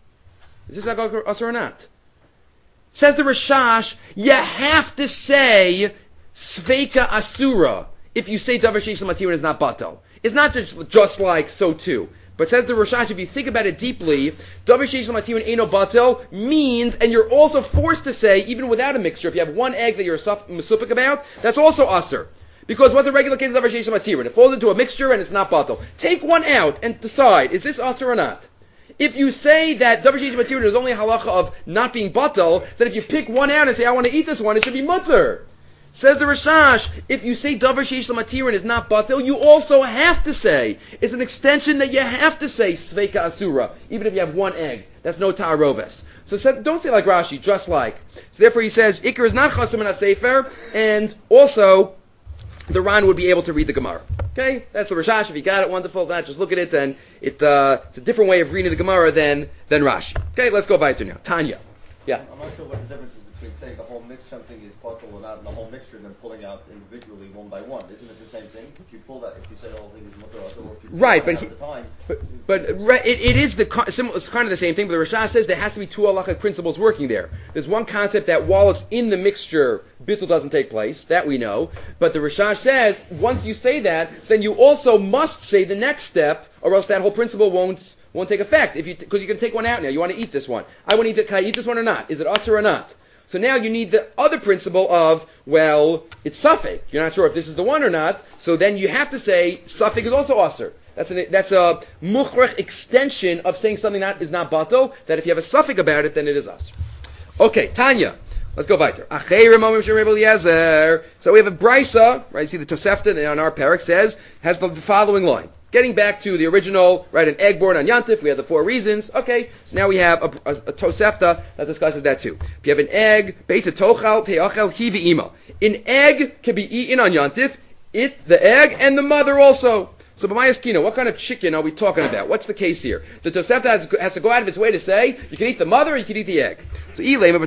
Is this asur or not? Says the Rashash, you have to say Sveika Asura if you say Davar Sheish Lamatirin is not Batal. It's not just, just like so too. But says the Rashash, if you think about it deeply, Davar Sheish L'Matirin Eino Batel means, and you're also forced to say, even without a mixture, if you have one egg that you're mesupik about, that's also aser. Because what's a regular case of Davar Sheish L'Matirin? It falls into a mixture and it's not batel. Take one out and decide, is this aser or not? If you say that Davar Sheish L'Matirin is only a halacha of not being batel, then if you pick one out and say, I want to eat this one, it should be mutter. Says the Rashash, if you say Davar Sheish L'Matirin is not batel, you also have to say, it's an extension that you have to say Sveika Asura, even if you have one egg. That's no ta'aroves. So said, don't say like Rashi, just like. So therefore he says, Iker is not chasum in a sefer, and also, the Ran would be able to read the Gemara. Okay? That's the Rashash. If you got it, wonderful. If not, just look at it, and it, uh, it's a different way of reading the Gemara than, than Rashi. Okay, let's go weiter now. Tanya. Yeah. I'm not sure what the difference is between saying the whole mix something is bottle or not, and the whole mixture, and then pulling out individually one by one. Isn't it the same thing? If you pull that, if you say the whole thing is mutter, or if you pull right, that but, he, at the time, but but right, it, it is the it's kind of the same thing. But the Rashash says there has to be two halachic principles working there. There's one concept that while it's in the mixture, bittul doesn't take place. That we know. But the Rashash says once you say that, then you also must say the next step, or else that whole principle won't. Won't take effect if you because you can take one out now. You want to eat this one. I want to eat it. Can I eat this one or not? Is it usher or not? So now you need the other principle of well, it's suffik. You're not sure if this is the one or not. So then you have to say suffik is also usher. That's an, that's a mukhrach extension of saying something that is not bato. That if you have a suffik about it, then it is usher. Okay, Tanya. Let's go weiter. So we have a brisa, right? You see the Tosefta on our parak says has the following line. Getting back to the original, right, an egg born on Yantif, we have the four reasons. Okay, so now we have a, a, a Tosefta that discusses that too. If you have an egg, Beita Tochal, Peachel, Hivi Ima. An egg can be eaten on Yantif, it, the egg, and the mother also. So, B'mayaskino, what kind of chicken are we talking about? What's the case here? The Tosefta has, has to go out of its way to say, you can eat the mother or you can eat the egg. So, if we're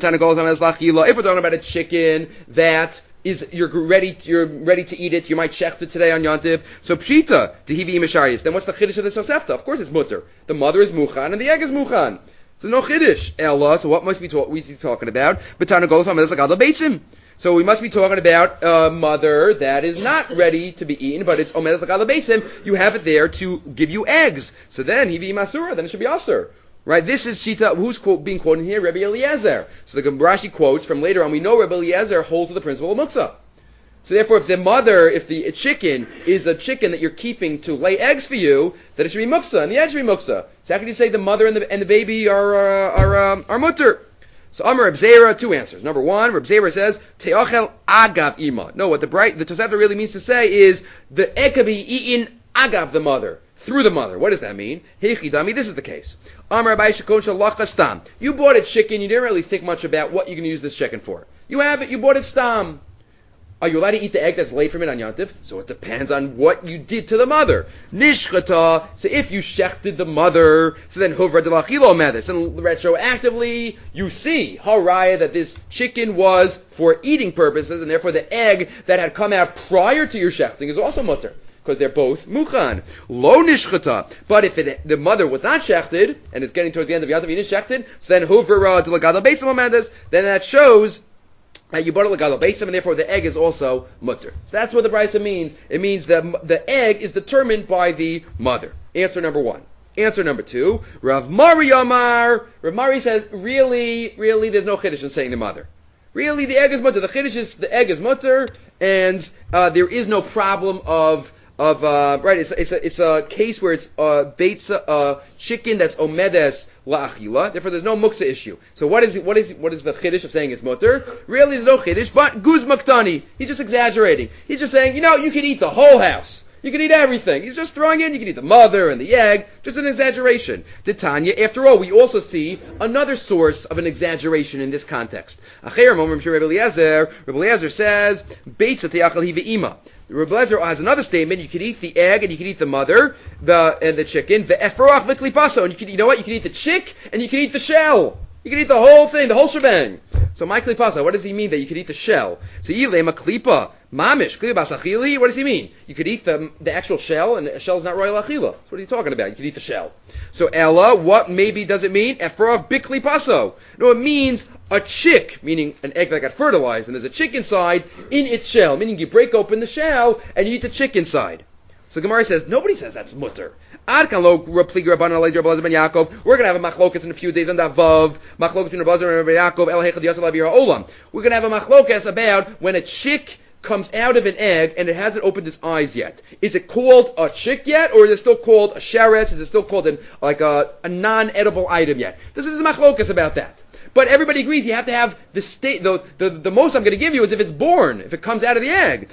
talking about a chicken that is you're ready you're ready to eat it, you might shecht it today on Yantiv. So pshita tehivi imashayis. Then what's the chiddush of the Tosefta? Of course it's mutter. The mother is muchan and the egg is muchan. So no chiddush. Ella. So what must we talk, we be talking about? Betana goes on like other beitzim. So we must be talking about a mother that is not ready to be eaten, but it's omedet l'gala beitzim. You have it there to give you eggs. So then hivi masura. Then it should be aser. Right, this is Shita, who's quote, being quoted here? Rabbi Eliezer. So the Rashi quotes from later on, we know Rabbi Eliezer holds to the principle of muksa. So therefore, if the mother, if the chicken is a chicken that you're keeping to lay eggs for you, then it should be muksa, and the egg should be muksa. So how can you say the mother and the, and the baby are, uh, are, um, are mutter? So Amar Reb Zera, two answers. Number one, Reb Zera says, Te'ochel agav ima. No, what the bright, the Tosefta really means to say is, the egg can be eaten agav the mother. Through the mother. What does that mean? Heichidami, this is the case. Amar Abai Shekon Shalach Stam. You bought a chicken, you didn't really think much about what you're going to use this chicken for. You have it, you bought it stam. Are you allowed to eat the egg that's laid from it on Yantiv? So it depends on what you did to the mother. Nishchata, so if you shechted the mother, so then Hovra de Lachilo Medis, and retroactively you see, haraya, that this chicken was for eating purposes, and therefore the egg that had come out prior to your shechting is also mutter. Because they're both muchan. Lo nishchata. But if it, the mother was not shechted, and it's getting towards the end of Yantav, is shechted, so then hovera de lagada beitzim amandas, then that shows that you bought it lagada beitzim, and therefore the egg is also mutter. So that's what the brisa means. It means that the egg is determined by the mother. Answer number one. Answer number two, Rav Mari Amar. Rav Mari says, really, really, there's no chiddush in saying the mother. Really, the egg is mutter. The chiddush is the egg is mutter, and uh, there is no problem of Of uh, right, it's it's a it's a case where it's uh, beitza uh, chicken that's omedes la'achila. Therefore, there's no muksa issue. So what is it, what is what is the chiddush of saying it's mutter? Really, there's no chiddush, but guz maktani. He's just exaggerating. He's just saying, you know, you can eat the whole house. You can eat everything. He's just throwing in. You can eat the mother and the egg. Just an exaggeration. Titania. After all, we also see another source of an exaggeration in this context. Acher momrim shel Rebbe Eliezer. Rebbe Eliezer says beitza te'achal hi ve'ima. Rebbe Eliezer has another statement. You can eat the egg and you can eat the mother, the and the chicken. Ve'efroach v'klipaso. And you can, you know what? You can eat the chick and you can eat the shell. You can eat the whole thing, the whole shebang. So my klipasa, what does he mean that you can eat the shell? So yilema klipa mamish klibas achili. What does he mean? You could eat the the actual shell, and the shell is not royal achila. What are you talking about? You could eat the shell. So Ella, what maybe does it mean? Efrav biklipaso. No, it means a chick, meaning an egg that got fertilized, and there's a chick inside in its shell, meaning you break open the shell and you eat the chick inside. So Gemara says, nobody says that's mutter. Ad kan lo repligi Rabbanan Alei Rabbi Elazar ben Yaakov. We're going to have a machlokas in a few days on that vav. Machlokas between Rabbi Elazar and Rabbi Yaakov. El hechad yasel avir ha'olam. We're going to have a machlokas about when a chick comes out of an egg and it hasn't opened its eyes yet. Is it called a chick yet, or is it still called a sheretz? Is it still called an, like a, a non-edible item yet? This is a machlokas about that. But everybody agrees you have to have the state. The, the, the most I'm going to give you is if it's born, if it comes out of the egg.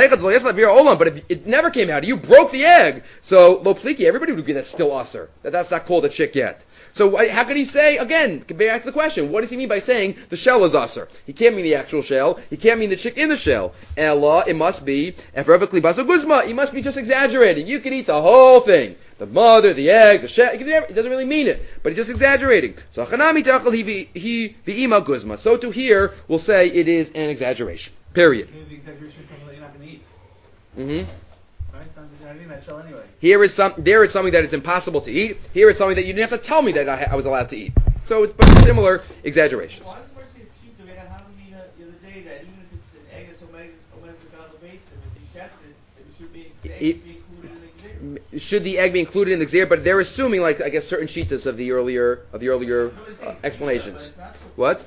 But if it never came out, you broke the egg. So lo pliki, everybody would agree that's still usser. That that's not called a chick yet. So how can he say again? Back to the question: what does he mean by saying the shell is usser? He can't mean the actual shell. He can't mean the chick in the shell. Ella, it must be efrevically baso guzma. He must be just exaggerating. You can eat the whole thing. The mother, the egg, the shell. He doesn't really mean it, but he's just exaggerating. So chanami tachal he v'ima guzma. So to here, we'll say it is an exaggeration. Period. The exaggeration is something that you're not going to eat. Mm-hmm. Right? I mean that shell anyway. Here is some. There it's something that it's impossible to eat. Here it's something that you didn't have to tell me that I, I was allowed to eat. So it's but similar exaggerations. Why does the person say pshita? We had a mean the other day that even if it's an egg that's omitted the base and if you shafted it, it should be, the egg It- should be included in the exam. Should the egg be included in the xer? But they're assuming, like I guess, certain shitas of the earlier of the earlier uh, explanations. What?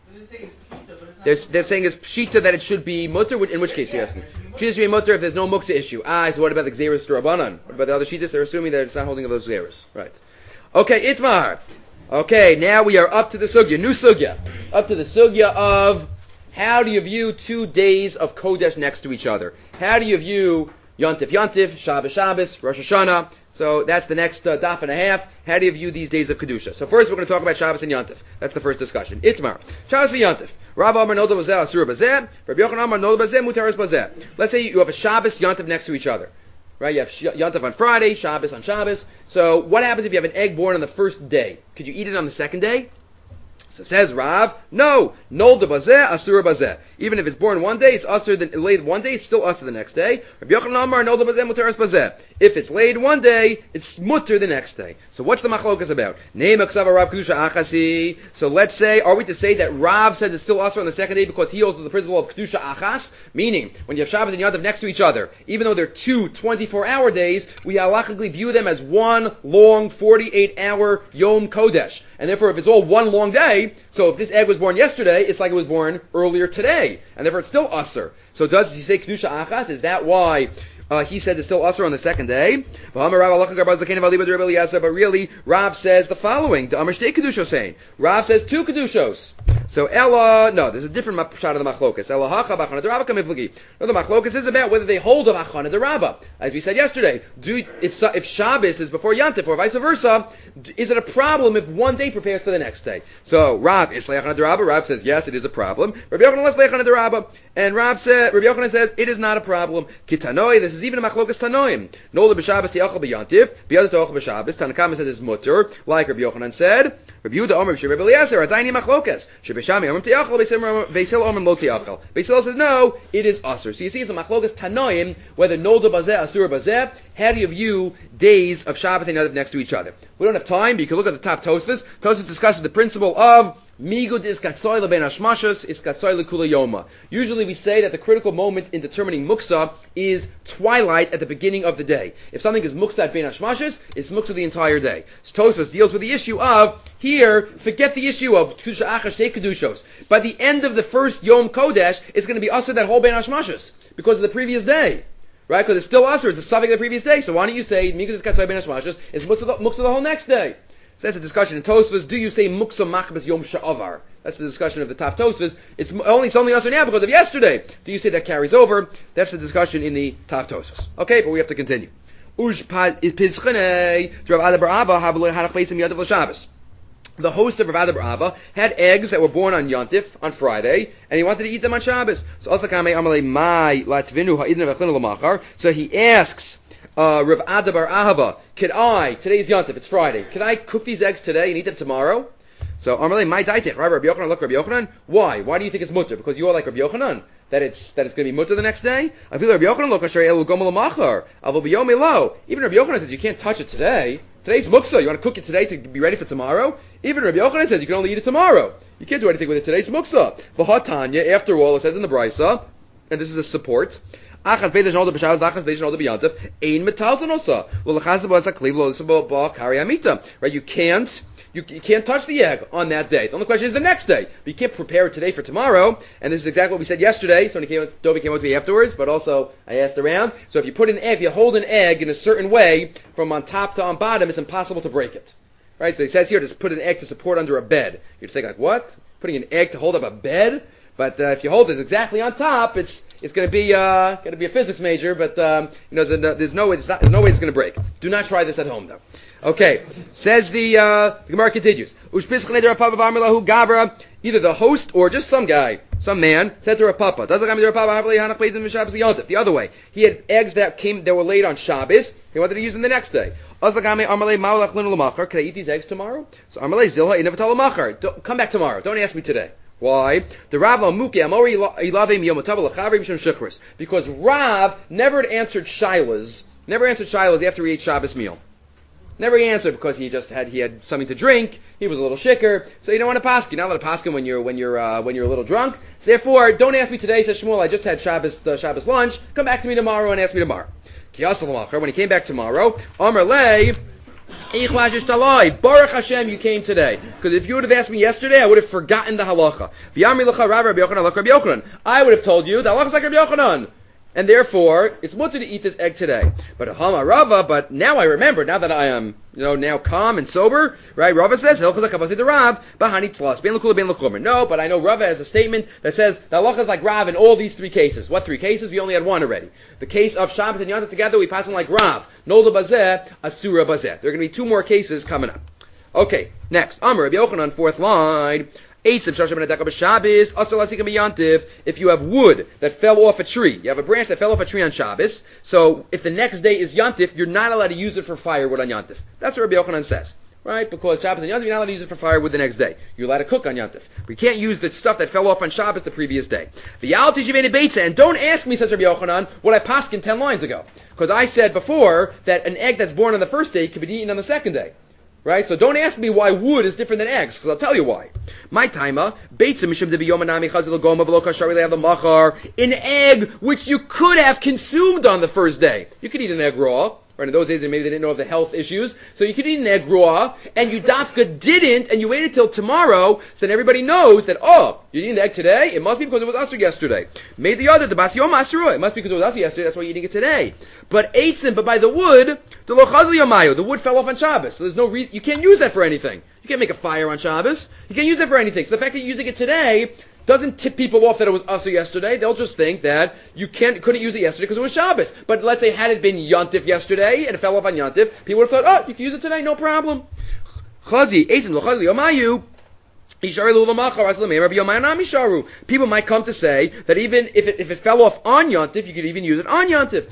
They're, they're saying it's pshita that it should be mutter. In which case, you're asking? Pshita should be mutter if there's no muksa issue. Ah, so what about the xeris to Rabbanan? What about the other shitas? They're assuming that it's not holding of those xeris. Right. Okay, Itmar. Okay, now we are up to the sugya, new sugya, up to the sugya of how do you view two days of Kodesh next to each other? How do you view Yontif Yontif, Shabbos Shabbos, Rosh Hashanah? So that's the next uh, daf and a half. How do you view these days of Kedusha? So first we're going to talk about Shabbos and Yontif. That's the first discussion. Itmar. Shabbos and Yontif. Rav Amar Nolda Bazeh Asur Bazeh. Rabbi Yochanan Amar Nolda Bazeh Mutaris Bazeh. Let's say you have a Shabbos Yontif next to each other. Right? You have Yontif on Friday, Shabbos on Shabbos. So what happens if you have an egg born on the first day? Could you eat it on the second day? So it says Rav, no, nolda bazeh, asura bazeh. Even if it's born one day, it's usur the laid one day, it's still usur the next day. Rabbi Yochanan Amar, nolda bazeh, muteras bazeh. If it's laid one day, it's mutter the next day. So what's the machlokas about? Name aksava Rav kedusha achasi. So let's say, are we to say that Rav says it's still usur on the second day because he holds to the principle of kedusha achas? Meaning, when you have Shabbos and Yontif next to each other, even though they're two twenty-four hour days, we halachically view them as one long forty-eight hour Yom Kodesh. And therefore, if it's all one long day, so if this egg was born yesterday, it's like it was born earlier today. And therefore, it's still usur. So does he say kedusha achas? Is that why uh, he says it's still usur on the second day? But really, Rav says the following. The Amar Shtei Kedusha saying. Rav says two Kedushos. So Ella, no, there's a different shot of the machlokas. Ella hacha b'achana d'Rabba kamiflagi. No, the machlokas is about whether they hold of achana d'Rabba. As we said yesterday, do if if Shabbos is before Yantif or vice versa, is it a problem if one day prepares for the next day? So Rav is le'achana d'Rabba. Rav says yes, it is a problem. Rabbi Yochanan less le'achana d'Rabba, and Rav said Rabbi Yochanan says it is not a problem. Kitanoi, this is even a machlokas tanoim. Nola b'Shabbos ti'achal b'Yantif, b'yad to'achal b'Shabbos. Tanakama says it's mutter, like Rabbi Yochanan said. Rabbi Yehuda Omer b'Shir Rabbi Eliezer, Atayni machlokas. Shebeshami Omer ti'achal, Beisil Omer lo ti'achal. Beisil says no, it is usur. So you see, it's a machlokas tanoim whether nolda bazeh asur bazeh. How do you view days of Shabbat and Yontif next to each other? We don't have time, but you can look at the top Tosfos. Tosfos discusses the principle of migud is katsoy lebein hashmashos is katsoy lekula yoma. Usually we say that the critical moment in determining muksa is twilight at the beginning of the day. If something is muksa at bein hashmashos, it's muksa the entire day. So Tosfos deals with the issue of, here, forget the issue of kedusha achash te kedushos. By the end of the first Yom Kodesh, it's going to be usher that whole bein hashmashos because of the previous day. Right? Because it's still usher, it's a suffix of the previous day. So why don't you say, Migud is katzai ben hashmashos, it's muksa the, muksa the whole next day. So that's a discussion in Tosfos. Do you say muksa machbas yom sha'avar? That's the discussion of the top Tosfos. It's only, it's only usher now because of yesterday. Do you say that carries over? That's the discussion in the top Tosfos. Okay, but we have to continue. Uj pizchenei, Rav Ada bar Abba, havle hanach beisim yadav l'Shabbos. The host of Rav Ada bar Abba had eggs that were born on Yontif, on Friday, and he wanted to eat them on Shabbos. So So he asks uh, Rav Ada bar Abba, could I, today's Yontif, it's Friday, could I cook these eggs today and eat them tomorrow? So Amalei, my daitich, Rabbi Yochanan, look, Rabbi Yochanan, why? Why do you think it's mutter? Because you are like Rabbi Yochanan, that it's that it's going to be mutter the next day? I feel Rabbi Yochanan, look, Asher elu gomel machar, avol biyom elo. Even Rabbi Yochanan says you can't touch it today. Today's muksa. You want to cook it today to be ready for tomorrow? Even Rabbi Yochanan says you can only eat it tomorrow. You can't do anything with it today. It's muksa. V'hatanya, after all, it says in the Brisa, and this is a support, Achas beis shnolda b'Shabbos, achas beis shnolda b'Yontif, ein metalton osa. Well, l'chazah b'as hakliv lo l'sabo ba kari amita. Right? You can't. You, you can't touch the egg on that day. The only question is the next day. But you can't prepare it today for tomorrow. And this is exactly what we said yesterday. Somebody came, Dovi came up to me afterwards, but also I asked around. So if you put an egg, if you hold an egg in a certain way from on top to on bottom, it's impossible to break it. Right? So he says here, just put an egg to support under a bed. You'd think like, what? Putting an egg to hold up a bed? But uh, if you hold it exactly on top, it's it's going to be uh, going to be a physics major. But um, you know, there's, no, there's no way it's not, there's no way it's going to break. Do not try this at home, though. Okay, says the uh, the Gemara continues. Either the host or just some guy, some man, said to Rav Papa, the other way. He had eggs that came that were laid on Shabbos. He wanted to use them the next day. Can I eat these eggs tomorrow? So Don't, come back tomorrow. Don't ask me today. Why? The Rav Amuki Amori Ilavim Yomatav Lachavim Mishum Shichris. Because Rav never had answered Shilas, never answered Shilas after he ate Shabbos meal. Never answered because he just had he had something to drink. He was a little shicker, so you don't want to paskin. You're not allowed to paskin when you're when you're uh, when you're a little drunk. So therefore, don't ask me today. Says Shmuel, I just had Shabbos uh, Shabbos lunch. Come back to me tomorrow and ask me tomorrow. When he came back tomorrow, Amar Lei. Baruch Hashem, you came today. Because if you would have asked me yesterday, I would have forgotten the halacha. I would have told you the halacha is like Rabbi Yochanan. And therefore, it's mutter to eat this egg today. But Hama Rava, but now I remember, now that I am, you know, now calm and sober, right? Rava says, no, but I know Rava has a statement that says, the halacha is like Rav in all these three cases. What three cases? We only had one already. The case of Shabbos and Yontif together, we pass on like Rav. Nolda bazeh, asura bazeh. There are going to be two more cases coming up. Okay, next. Amar Rabbi Yochanan, fourth line. If you have wood that fell off a tree, you have a branch that fell off a tree on Shabbos, so if the next day is Yontif, you're not allowed to use it for firewood on Yontif. That's what Rabbi Yochanan says. Right? Because Shabbos and Yontif, you're not allowed to use it for firewood the next day. You're allowed to cook on Yontif. But you can't use the stuff that fell off on Shabbos the previous day. And don't ask me, says Rabbi Yochanan, what I paskin ten lines ago. Because I said before that an egg that's born on the first day could be eaten on the second day. Right? So don't ask me why wood is different than eggs, because I'll tell you why. My timer, an egg which you could have consumed on the first day. You could eat an egg raw. Right, in those days, maybe they didn't know of the health issues. So you could eat an egg raw, and you dafka didn't, and you waited till tomorrow, so then everybody knows that, oh, you're eating the egg today? It must be because it was usher yesterday. Made the other, the bas yom asura. It must be because it was usher yesterday, that's why you're eating it today. But eitzim, but by the wood, the lo chazal yomayu, the wood fell off on Shabbos. So there's no reason, you can't use that for anything. You can't make a fire on Shabbos. You can't use that for anything. So the fact that you're using it today doesn't tip people off that it was usher yesterday. They'll just think that you can't, couldn't use it yesterday because it was Shabbos. But let's say had it been Yontif yesterday and it fell off on Yontif, people would have thought, oh, you can use it today, no problem. Chazi, eitzim l'chazi yomayu. People might come to say that even if it, if it fell off on Yontif, you could even use it on Yontif.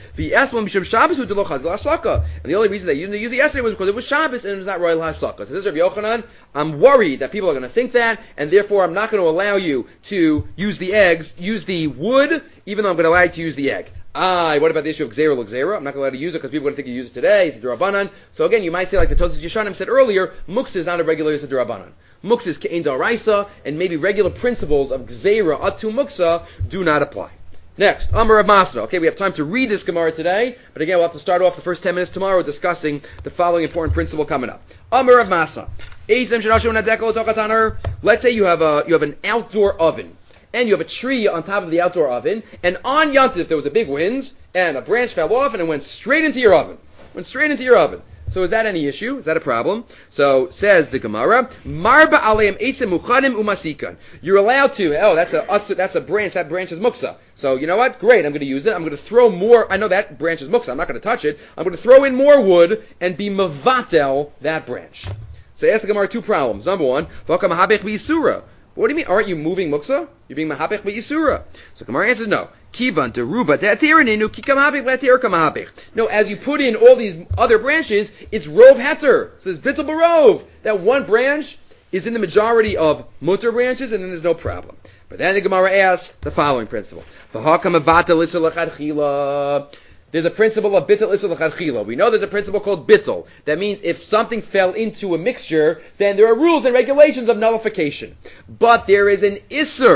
And the only reason that you didn't use it yesterday was because it was Shabbos and it was not Royal HaSukkah. So this is Rabbi Yochanan. I'm worried that people are going to think that, and therefore I'm not going to allow you to use the eggs, use the wood, even though I'm going to allow you to use the egg. Ah, what about the issue of Gzeira l'Gzeira? I'm not going to allow you to use it because people are going to think you use it today. It's a D'Rabbanan. So again, you might say like the Tosas Yeshanim said earlier, Muksa is not a regular use of D'Rabbanan. Muksa is Ke'en D'Oraisa, and maybe regular principles of Gzeira Atu Muksa do not apply. Next, Amar Rav Masna. Okay, we have time to read this Gemara today, but again, we'll have to start off the first ten minutes tomorrow discussing the following important principle coming up. Amar Rav Masna. Let's say you have a you have an outdoor oven. And you have a tree on top of the outdoor oven, and on Yontif there was a big wind, and a branch fell off, and it went straight into your oven. Went straight into your oven. So is that any issue? Is that a problem? So says the Gemara, Marba aleim eitzim muchanim umasikan. You're allowed to. Oh, that's a that's a branch. That branch is muksa. So you know what? Great. I'm going to use it. I'm going to throw more. I know that branch is muksa. I'm not going to touch it. I'm going to throw in more wood and be mevatel that branch. So ask the Gemara two problems. Number one, v'akam habech b'yisura. What do you mean? Aren't you moving muksa? You're being mahapech b'yisura. So Gemara answers no. Kivan deruba de'atirininu kikam habech v'atir kam habech. No, as you put in all these other branches, it's rov heter. So there's bittul barov. That one branch is in the majority of mutter branches, and then there's no problem. But then the Gemara asks the following principle: V'hakam avata l'isur l'chadchila. There's a principle of bittul isur l'chadchila. We know there's a principle called bittul. That means if something fell into a mixture, then there are rules and regulations of nullification. But there is an isur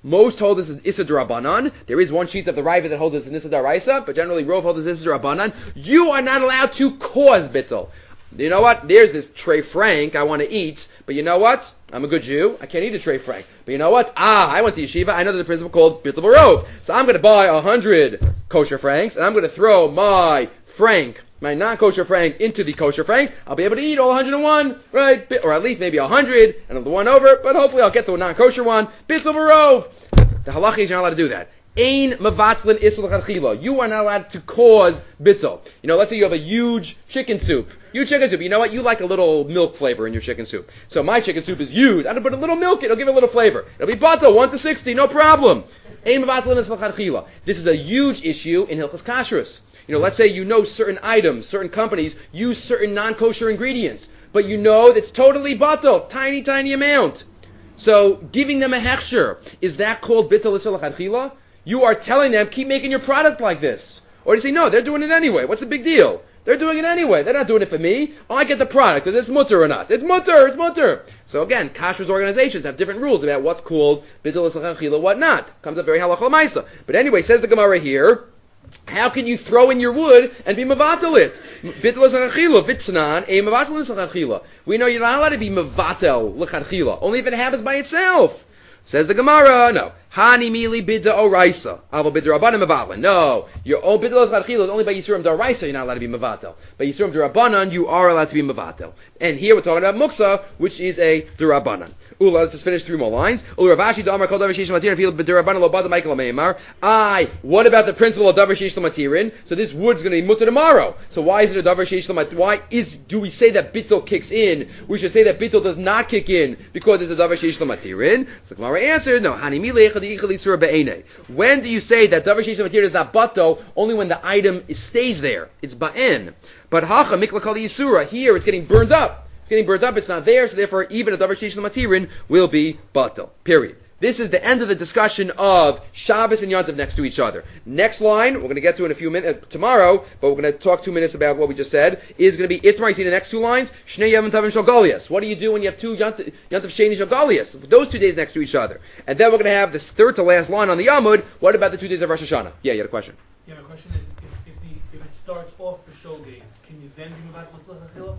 Most hold this is Issa D'Rabbanan. There is one sheet of the Raiva that holds this in Issa D'Araisa, but generally Rov holds this Issa D'Rabbanan. You are not allowed to cause bittul. You know what? There's this Trey Frank I want to eat, but you know what? I'm a good Jew. I can't eat a Trey Frank. But you know what? Ah, I went to yeshiva. I know there's a principle called bittul barov. So I'm going to buy a hundred kosher franks, and I'm going to throw my frank, my non-kosher frank, into the kosher franks. I'll be able to eat all one hundred one, right? Or at least maybe one hundred, and the one over, but hopefully I'll get to a non-kosher one. Bittul barov. The halacha is you're not allowed to do that. Ein mevatlin isur l'chadchila. You are not allowed to cause bittul. You know, let's say you have a huge chicken soup. Huge chicken soup. You know what? You like a little milk flavor in your chicken soup. So my chicken soup is huge. I'm going to put a little milk in. It'll give it a little flavor. It'll be bittul, one to sixty, no problem. Ein mevatlin isur l'chadchila. This is a huge issue in Hilchos Kashrus. You know, let's say you know certain items, certain companies use certain non-kosher ingredients, but you know it's totally bittul, tiny, tiny amount. So giving them a hechsher, is that called bittul isur l'chadchila? You are telling them, keep making your product like this. Or you say, no, they're doing it anyway. What's the big deal? They're doing it anyway. They're not doing it for me. Oh, I get the product. Is this mutter or not? It's mutter. It's mutter. So again, kashrus organizations have different rules about what's called bittul isur l'chadchila, what not. Comes up very halacha l'maisa. But anyway, says the Gemara here, how can you throw in your wood and be mevatel it? Bittul isur l'chadchila, vitznan, a mevatel isur l'chadchila. We know you're not allowed to be mevatel l'chadchila, only if it happens by itself. Says the Gemara, no. Hani mili bidda oraisa. Avo bidda rabbanan mevatel. No. Your own bidda l'chadchila is only by Yisurim d'oraisa you're not allowed to be mevatel. By Yisurim d'rabbanan you are allowed to be mevatel. And here we're talking about muksa, which is a d'rabbanan. Ula, let's just finish three more lines. Ula Ravashi d'amar kol davar sheish l'matirin fil b'd'rabbanan lo bada Michael Meimar. I. What about the principle of davar sheish l'matirin? So this wood's going to be mutter tomorrow. So why is it a davar sheish l'matirin? Why is do we say that bittul kicks in? We should say that bittul does not kick in because it's a davar sheish l'matirin. So the Gemara answered, no. Hani milei echad yichad yisur be'enei. When do you say that davar sheish l'matirin is not bittul? Only when the item stays there. It's ba'en. But hacha mikla kol yisura. Here it's getting burned up. It's getting burned up, it's not there, so therefore even a davar sheish l'matirin will be batel. Period. This is the end of the discussion of Shabbos and Yom Tov next to each other. Next line, we're going to get to in a few minutes, uh, tomorrow, but we're going to talk two minutes about what we just said, is going to be Itmar. You see the next two lines? Shnei Yom Tov and Shogalias. What do you do when you have two Yom Tov Sheni Shogalias? Those two days next to each other. And then we're going to have this third to last line on the Yamud. What about the two days of Rosh Hashanah? Yeah, you had a question. Yeah, my question is, if, if, the, if it starts off b'shogeg, can you then be mevatel isur l'chadchila?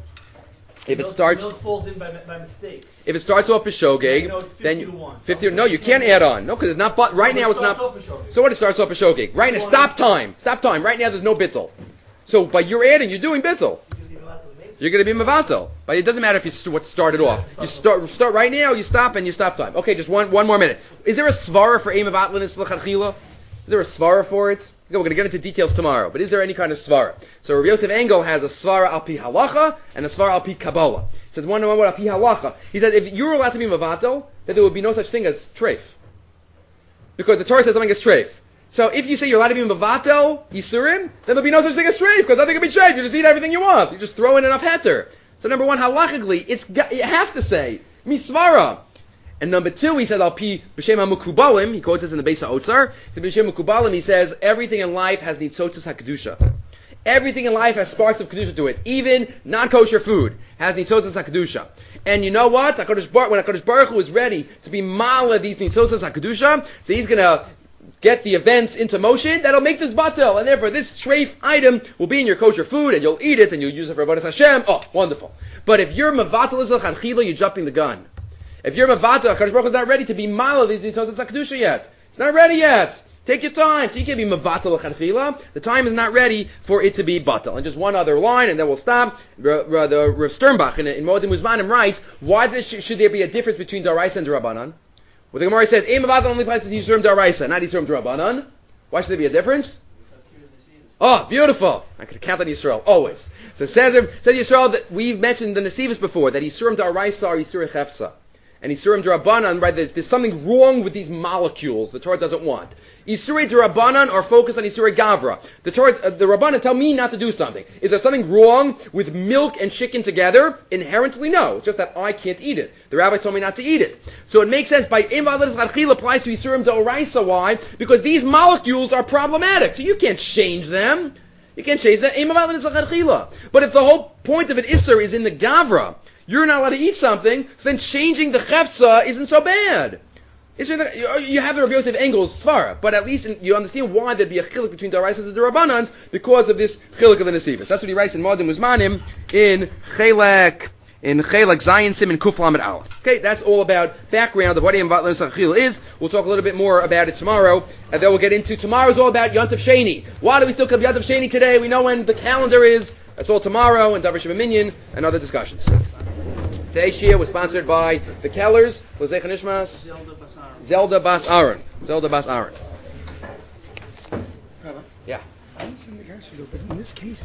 If it starts, it falls in by, by mistake. If it starts off b'shogeg, no, fifty then to one. fifty. No, you can't add on. No, because it's not. But right No, now it it's not. starts off b'shogeg. So what? It starts off b'shogeg. Right now, stop time. Stop time. Right now, there's no bittul. So by you're adding, you're doing bittul. You're going to be mevatel. But it doesn't matter if you st- what started off. You start start right now. You stop and you stop time. Okay, just one one more minute. Is there a svara for ein mevatel isur l'chadchila? Is there a svara for it? Okay, we're going to get into details tomorrow, but is there any kind of svara? So Rabbi Yosef Engel has a svara al pi halacha and a svara al pi kabbalah. He says one to one al pi halacha. He says if you were allowed to be mevatel, then there would be no such thing as treif, because the Torah says something is treif. So if you say you're allowed to be mevatel yisurim, then there'll be no such thing as treif, because nothing can be treif. You just eat everything you want. You just throw in enough heter. So number one, halachically, it's you have to say misvara. And number two, he says, Al pi b'shem ha-mukubalim, he quotes this in the Beis HaOtzar, b'shem ha-mukubalim, he says, everything in life has nitzotzes ha-kedusha. Everything in life has sparks of kedusha to it. Even non-kosher food has nitzotzes ha-kedusha. And you know what? HaKadosh Baruch, when HaKadosh Baruch Hu is ready to be mala these nitzotzes ha-kedusha, so he's going to get the events into motion, that'll make this batel, and therefore this treif item will be in your kosher food, and you'll eat it, and you'll use it for Avodas Hashem. Oh, wonderful. But if you're mevatel isur l'chadchila, you're jumping the gun. If you're mevatel, HaKadosh Baruch Hu is not ready to be mala these nitzotzes ha-kedusha yet. It's not ready yet. Take your time. So you can't be mevatel l'chadchila. The time is not ready for it to be batel. And just one other line, and then we'll stop. R- R- the Rav Sternbach in, in Moedim Muzmanim writes, why this, should there be a difference between Daraisa and D'Rabbanan? Well, the Gemara says, Ein mevatel only applies to Yisurim Daraisa, not Yisurim D'Rabbanan. Why should there be a difference? Oh, beautiful. I could count on Yisrael, always. So says, says Yisrael that we've mentioned the Nesivos before, that Yisurim Daraisa are Yisurim Chefsa. And Yisurim D'Rabbanan, right, there's, there's something wrong with these molecules the Torah doesn't want. Yisurim D'Rabbanan are focused on Yisurim Gavra. The Torah, uh, the Rabbanan tell me not to do something. Is there something wrong with milk and chicken together? Inherently, no. It's just that I can't eat it. The rabbis told me not to eat it. So it makes sense. By Ein Mevatel isur l'chadchila applies to Yisurim D'Oraisa. Why? Because these molecules are problematic. So you can't change them. You can't change them. Ein Mevatel isur l'chadchila. But if the whole point of an Isser is in the Gavra, you're not allowed to eat something, so then changing the chefza isn't so bad. It's just that you you have the Rabbi Yosef Engel's svara, but at least in, you understand why there'd be a chiluk between Daraisas and Darabanans because of this chiluk of the Nesivas. That's what he writes in Modim Uzmanim in Chelek in Chelek Zayin Sim and Kuflam at Aleph. Okay, that's all about background of what Yom Vatlan Sachil is. We'll talk a little bit more about it tomorrow, and then we'll get into tomorrow's all about Yontav Sheni. Why do we still come Yontav Sheni today? We know when the calendar is. That's all tomorrow, and Davar Sheva Minyan and other discussions. Today's Shia was sponsored by the Kellers, L'Zeicha Nishmas, Zelda Bas Aaron. Zelda Bas Aaron. Yeah. I understand the guys, but in this case.